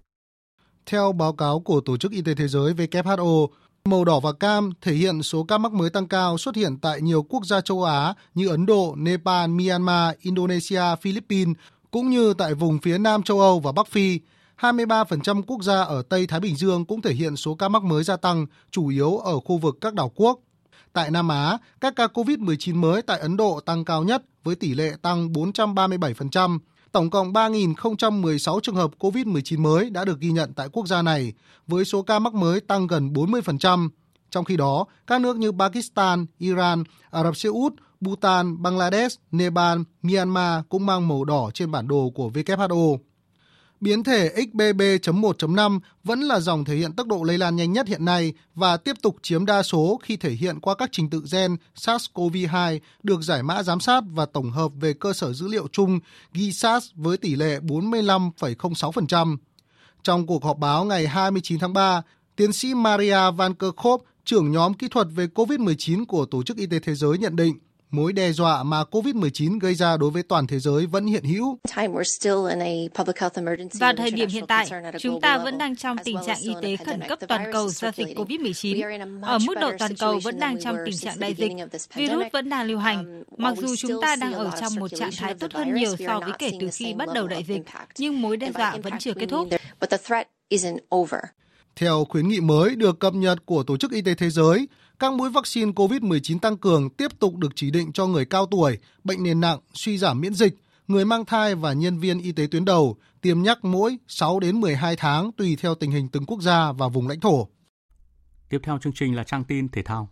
Theo báo cáo của Tổ chức Y tế Thế giới W H O, màu đỏ và cam thể hiện số ca mắc mới tăng cao xuất hiện tại nhiều quốc gia châu Á như Ấn Độ, Nepal, Myanmar, Indonesia, Philippines, cũng như tại vùng phía Nam châu Âu và Bắc Phi. hai mươi ba phần trăm quốc gia ở Tây Thái Bình Dương cũng thể hiện số ca mắc mới gia tăng, chủ yếu ở khu vực các đảo quốc. Tại Nam Á, các ca covid mười chín mới tại Ấn Độ tăng cao nhất với tỷ lệ tăng bốn trăm ba mươi bảy phần trăm. Tổng cộng ba nghìn không trăm mười sáu trường hợp covid mười chín mới đã được ghi nhận tại quốc gia này, với số ca mắc mới tăng gần bốn mươi phần trăm. Trong khi đó, các nước như Pakistan, Iran, Ả Rập Xê Út, Bhutan, Bangladesh, Nepal, Myanmar cũng mang màu đỏ trên bản đồ của W H O. Biến thể X B B chấm một chấm năm vẫn là dòng thể hiện tốc độ lây lan nhanh nhất hiện nay và tiếp tục chiếm đa số khi thể hiện qua các trình tự gen SARS-xê o vê hai được giải mã giám sát và tổng hợp về cơ sở dữ liệu chung giê ét a ét với tỷ lệ bốn mươi lăm phẩy không sáu phần trăm. Trong cuộc họp báo ngày hai mươi chín tháng ba, tiến sĩ Maria Van Kerkhove, trưởng nhóm kỹ thuật về covid mười chín của Tổ chức Y tế Thế giới nhận định, mối đe dọa mà covid mười chín gây ra đối với toàn thế giới vẫn hiện hữu. Vào thời điểm hiện tại, chúng ta vẫn đang trong tình trạng y tế khẩn cấp toàn cầu do dịch covid mười chín. Ở mức độ toàn cầu vẫn đang trong tình trạng đại dịch, virus vẫn đang lưu hành. Mặc dù chúng ta đang ở trong một trạng thái tốt hơn nhiều so với kể từ khi bắt đầu đại dịch, nhưng mối đe dọa vẫn chưa kết thúc. Theo khuyến nghị mới được cập nhật của Tổ chức Y tế Thế giới, các mũi vaccine covid mười chín tăng cường tiếp tục được chỉ định cho người cao tuổi, bệnh nền nặng, suy giảm miễn dịch, người mang thai và nhân viên y tế tuyến đầu, tiêm nhắc mỗi sáu đến mười hai tháng tùy theo tình hình từng quốc gia và vùng lãnh thổ. Tiếp theo chương trình là trang tin thể thao.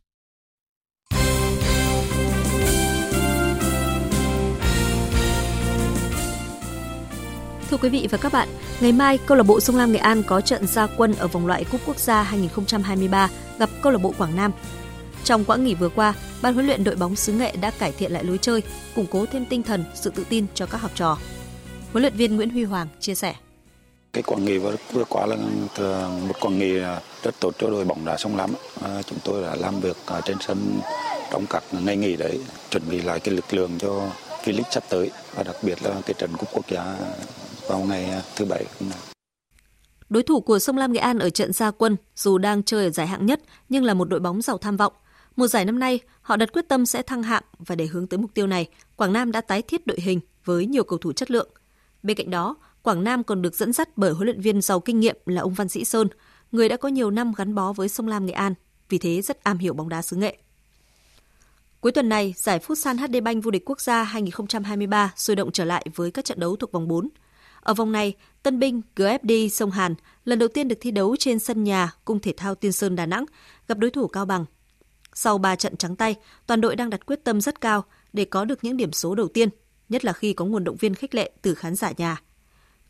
Thưa quý vị và các bạn, ngày mai câu lạc bộ Sông Lam Nghệ An có trận ra quân ở vòng loại Cúp Quốc gia hai không hai ba gặp câu lạc bộ Quảng Nam. Trong quãng nghỉ vừa qua, ban huấn luyện đội bóng xứ Nghệ đã cải thiện lại lối chơi, củng cố thêm tinh thần, sự tự tin cho các học trò. Huấn luyện viên Nguyễn Huy Hoàng chia sẻ: Cái quãng nghỉ vừa, vừa qua là một quãng nghỉ rất tốt cho đội bóng đá Sông Lam. À, chúng tôi đã làm việc trên sân trong các ngày nghỉ đấy, chuẩn bị lại cái lực lượng cho V-League sắp tới và đặc biệt là cái trận Cúp Quốc gia vào ngày thứ Bảy. Đối thủ của Sông Lam Nghệ An ở trận ra quân dù đang chơi ở giải hạng nhất nhưng là một đội bóng giàu tham vọng. Mùa giải năm nay, họ đặt quyết tâm sẽ thăng hạng và để hướng tới mục tiêu này, Quảng Nam đã tái thiết đội hình với nhiều cầu thủ chất lượng. Bên cạnh đó, Quảng Nam còn được dẫn dắt bởi huấn luyện viên giàu kinh nghiệm là ông Văn Sĩ Sơn, người đã có nhiều năm gắn bó với Sông Lam Nghệ An, vì thế rất am hiểu bóng đá xứ Nghệ. Cuối tuần này, giải Futsal hát đê Bank vô địch quốc gia hai không hai ba sôi động trở lại với các trận đấu thuộc vòng bốn. Ở vòng này, tân binh giê ép đê Sông Hàn lần đầu tiên được thi đấu trên sân nhà Cung Thể thao Tiên Sơn Đà Nẵng gặp đối thủ Cao Bằng. Sau ba trận trắng tay, toàn đội đang đặt quyết tâm rất cao để có được những điểm số đầu tiên, nhất là khi có nguồn động viên khích lệ từ khán giả nhà.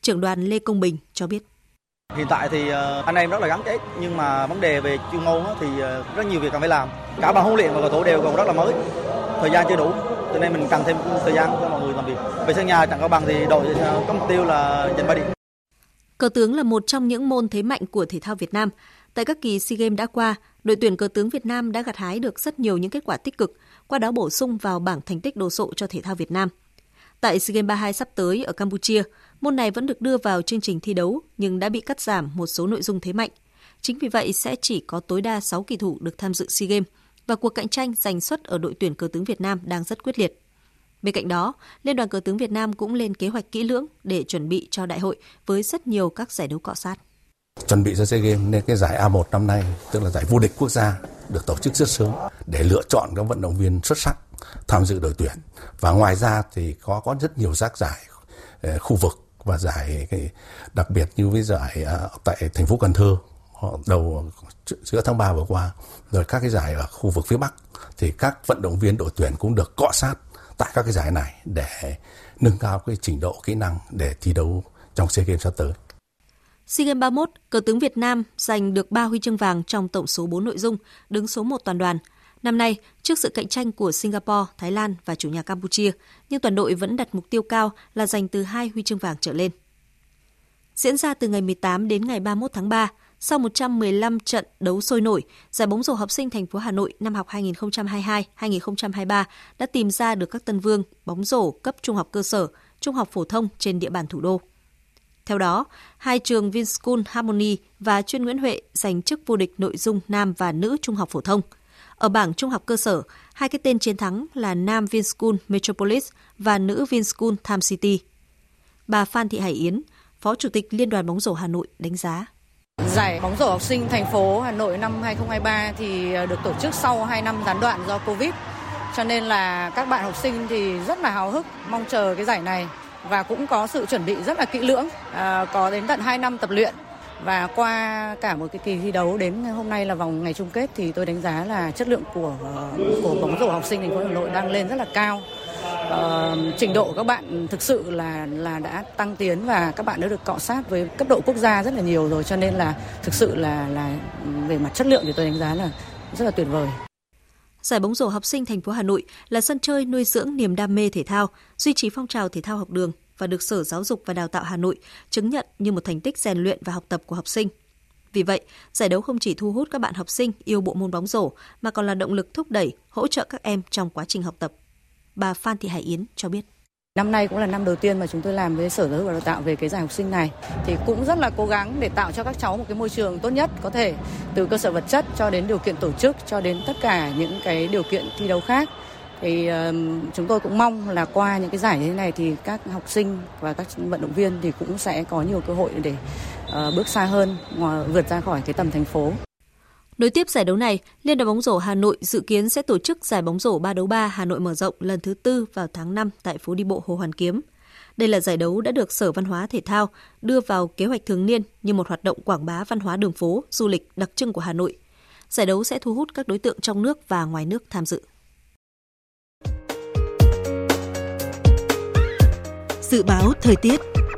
trưởng đoàn Lê Công Bình cho biết. Hiện tại thì anh em rất là gắn kết, nhưng mà vấn đề về chuyên môn thì rất nhiều việc cần phải làm. Cả ban huấn luyện và cầu thủ đều còn rất là mới, thời gian chưa đủ, cho nên mình cần thêm thời gian cho mọi người làm việc. Về sân nhà Tràng Cao Bằng thì đội có mục tiêu là giành ba điểm. Cờ tướng là một trong những môn thế mạnh của thể thao Việt Nam. Tại các kỳ SEA Games đã qua, đội tuyển cờ tướng Việt Nam đã gặt hái được rất nhiều những kết quả tích cực, qua đó bổ sung vào bảng thành tích đồ sộ cho thể thao Việt Nam. Tại SEA Games ba mươi hai sắp tới ở Campuchia, môn này vẫn được đưa vào chương trình thi đấu nhưng đã bị cắt giảm một số nội dung thế mạnh. Chính vì vậy sẽ chỉ có tối đa sáu kỳ thủ được tham dự SEA Games và cuộc cạnh tranh giành suất ở đội tuyển cờ tướng Việt Nam đang rất quyết liệt. Bên cạnh đó, Liên đoàn cờ tướng Việt Nam cũng lên kế hoạch kỹ lưỡng để chuẩn bị cho đại hội với rất nhiều các giải đấu cọ sát. Chuẩn bị cho SEA Games nên cái giải a một năm nay, tức là giải vô địch quốc gia, được tổ chức rất sớm để lựa chọn các vận động viên xuất sắc tham dự đội tuyển. Và ngoài ra thì có có rất nhiều các giải khu vực và giải đặc biệt như với giải tại thành phố Cần Thơ đầu giữa tháng ba vừa qua, rồi các cái giải ở khu vực phía Bắc thì các vận động viên đội tuyển cũng được cọ sát tại các cái giải này để nâng cao cái trình độ kỹ năng để thi đấu trong SEA Games sắp tới. SEA Games ba mươi mốt, cờ tướng Việt Nam giành được ba huy chương vàng trong tổng số bốn nội dung, đứng số một toàn đoàn. Năm nay, trước sự cạnh tranh của Singapore, Thái Lan và chủ nhà Campuchia, nhưng toàn đội vẫn đặt mục tiêu cao là giành từ hai huy chương vàng trở lên. Diễn ra từ ngày mười tám đến ngày ba mươi mốt tháng ba, sau một trăm mười lăm trận đấu sôi nổi, giải bóng rổ học sinh thành phố Hà Nội năm học hai nghìn không trăm hai mươi hai hai nghìn không trăm hai mươi ba đã tìm ra được các tân vương bóng rổ cấp trung học cơ sở, trung học phổ thông trên địa bàn thủ đô. Theo đó, hai trường Vinschool Harmony và chuyên Nguyễn Huệ giành chức vô địch nội dung nam và nữ trung học phổ thông. Ở bảng trung học cơ sở, hai cái tên chiến thắng là nam Vinschool Metropolis và nữ Vinschool Time City. Bà Phan Thị Hải Yến, Phó Chủ tịch Liên đoàn bóng rổ Hà Nội đánh giá. Giải bóng rổ học sinh thành phố Hà Nội năm hai không hai ba thì được tổ chức sau hai năm gián đoạn do Covid. Cho nên là các bạn học sinh thì rất là háo hức mong chờ cái giải này và cũng có sự chuẩn bị rất là kỹ lưỡng, à, có đến tận hai năm tập luyện. Và qua cả một cái kỳ thi đấu đến hôm nay là vòng ngày chung kết thì tôi đánh giá là chất lượng của của bóng rổ học sinh thành phố Hà Nội đang lên rất là cao. Uh, trình độ của các bạn thực sự là là đã tăng tiến và các bạn đã được cọ sát với cấp độ quốc gia rất là nhiều rồi, cho nên là thực sự là là về mặt chất lượng thì tôi đánh giá là rất là tuyệt vời. Giải bóng rổ học sinh thành phố Hà Nội là sân chơi nuôi dưỡng niềm đam mê thể thao, duy trì phong trào thể thao học đường và được Sở Giáo dục và Đào tạo Hà Nội chứng nhận như một thành tích rèn luyện và học tập của học sinh. Vì vậy, giải đấu không chỉ thu hút các bạn học sinh yêu bộ môn bóng rổ mà còn là động lực thúc đẩy, hỗ trợ các em trong quá trình học tập. Bà Phan Thị Hải Yến cho biết. Năm nay cũng là năm đầu tiên mà chúng tôi làm với Sở Giáo dục và Đào tạo về cái giải học sinh này, thì cũng rất là cố gắng để tạo cho các cháu một cái môi trường tốt nhất có thể, từ cơ sở vật chất cho đến điều kiện tổ chức cho đến tất cả những cái điều kiện thi đấu khác. Thì uh, chúng tôi cũng mong là qua những cái giải như thế này thì các học sinh và các vận động viên thì cũng sẽ có nhiều cơ hội để uh, bước xa hơn, ngoài, vượt ra khỏi cái tầm thành phố. Nối tiếp giải đấu này, Liên đoàn bóng rổ Hà Nội dự kiến sẽ tổ chức giải bóng rổ ba đấu ba Hà Nội mở rộng lần thứ tư vào tháng năm tại phố đi bộ Hồ Hoàn Kiếm. Đây là giải đấu đã được Sở Văn hóa Thể thao đưa vào kế hoạch thường niên như một hoạt động quảng bá văn hóa đường phố, du lịch đặc trưng của Hà Nội. Giải đấu sẽ thu hút các đối tượng trong nước và ngoài nước tham dự. Dự báo thời tiết.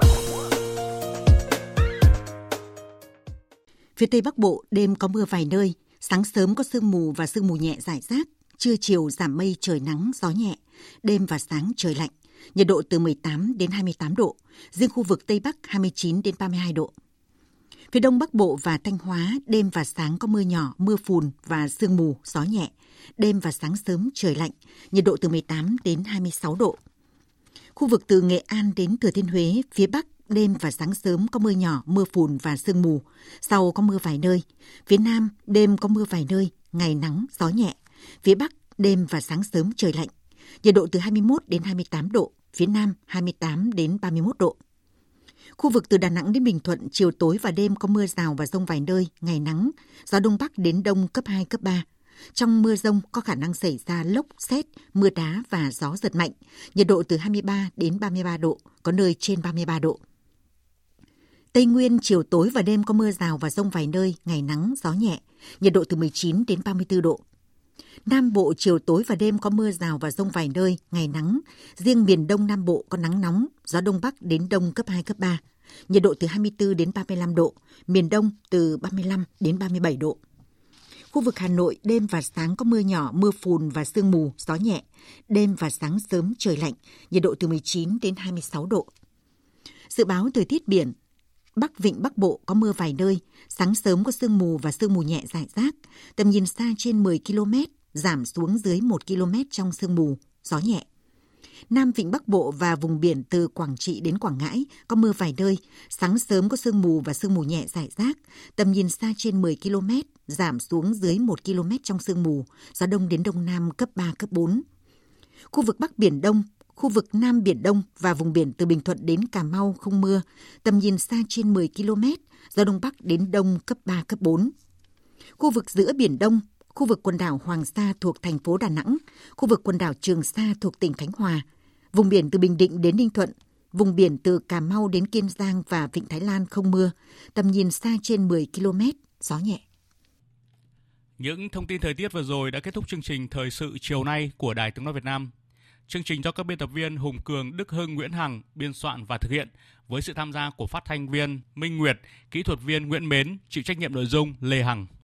Phía Tây Bắc Bộ đêm có mưa vài nơi, sáng sớm có sương mù và sương mù nhẹ rải rác, trưa chiều giảm mây trời nắng gió nhẹ, đêm và sáng trời lạnh, nhiệt độ từ mười tám đến hai mươi tám độ, riêng khu vực Tây Bắc hai mươi chín đến ba mươi hai độ. Phía Đông Bắc Bộ và Thanh Hóa đêm và sáng có mưa nhỏ, mưa phùn và sương mù, gió nhẹ, đêm và sáng sớm trời lạnh, nhiệt độ từ mười tám đến hai mươi sáu độ. Khu vực từ Nghệ An đến Thừa Thiên Huế, phía Bắc đêm và sáng sớm có mưa nhỏ, mưa phùn và sương mù, sau có mưa vài nơi. Phía Nam đêm có mưa vài nơi, ngày nắng, gió nhẹ. Phía Bắc đêm và sáng sớm trời lạnh, nhiệt độ từ hai mươi mốt đến hai mươi tám độ, phía Nam hai mươi tám đến ba mươi mốt độ. Khu vực từ Đà Nẵng đến Bình Thuận, chiều tối và đêm có mưa rào và dông vài nơi, ngày nắng, gió Đông Bắc đến Đông cấp hai, cấp ba. Trong mưa dông có khả năng xảy ra lốc, sét, mưa đá và gió giật mạnh, nhiệt độ từ hai mươi ba đến ba mươi ba độ, có nơi trên ba mươi ba độ. Tây Nguyên, chiều tối và đêm có mưa rào và dông vài nơi, ngày nắng, gió nhẹ, nhiệt độ từ mười chín đến ba mươi tư độ. Nam Bộ, chiều tối và đêm có mưa rào và dông vài nơi, ngày nắng, riêng miền Đông Nam Bộ có nắng nóng, gió Đông Bắc đến Đông cấp hai, cấp ba, nhiệt độ từ hai mươi tư đến ba mươi lăm độ, miền Đông từ ba mươi lăm đến ba mươi bảy độ. Khu vực Hà Nội đêm và sáng có mưa nhỏ, mưa phùn và sương mù, gió nhẹ. Đêm và sáng sớm trời lạnh, nhiệt độ từ mười chín đến hai mươi sáu độ. Dự báo thời tiết biển, Bắc Vịnh Bắc Bộ có mưa vài nơi, sáng sớm có sương mù và sương mù nhẹ rải rác, tầm nhìn xa trên mười ki lô mét, giảm xuống dưới một ki lô mét trong sương mù, gió nhẹ. Nam Vịnh Bắc Bộ và vùng biển từ Quảng Trị đến Quảng Ngãi có mưa vài nơi, sáng sớm có sương mù và sương mù nhẹ rải rác, tầm nhìn xa trên mười ki lô mét, giảm xuống dưới một ki lô mét trong sương mù, gió đông đến đông nam cấp ba, cấp bốn. Khu vực Bắc Biển Đông, khu vực Nam Biển Đông và vùng biển từ Bình Thuận đến Cà Mau không mưa, tầm nhìn xa trên mười ki lô mét, gió Đông Bắc đến Đông cấp ba, cấp bốn. Khu vực giữa Biển Đông, khu vực quần đảo Hoàng Sa thuộc thành phố Đà Nẵng, khu vực quần đảo Trường Sa thuộc tỉnh Khánh Hòa, vùng biển từ Bình Định đến Ninh Thuận, vùng biển từ Cà Mau đến Kiên Giang và Vịnh Thái Lan không mưa, tầm nhìn xa trên mười ki lô mét, gió nhẹ. Những thông tin thời tiết vừa rồi đã kết thúc chương trình Thời sự chiều nay của Đài Tiếng nói Việt Nam. Chương trình do các biên tập viên Hùng Cường, Đức Hưng, Nguyễn Hằng biên soạn và thực hiện với sự tham gia của phát thanh viên Minh Nguyệt, kỹ thuật viên Nguyễn Mến, chịu trách nhiệm nội dung Lê Hằng.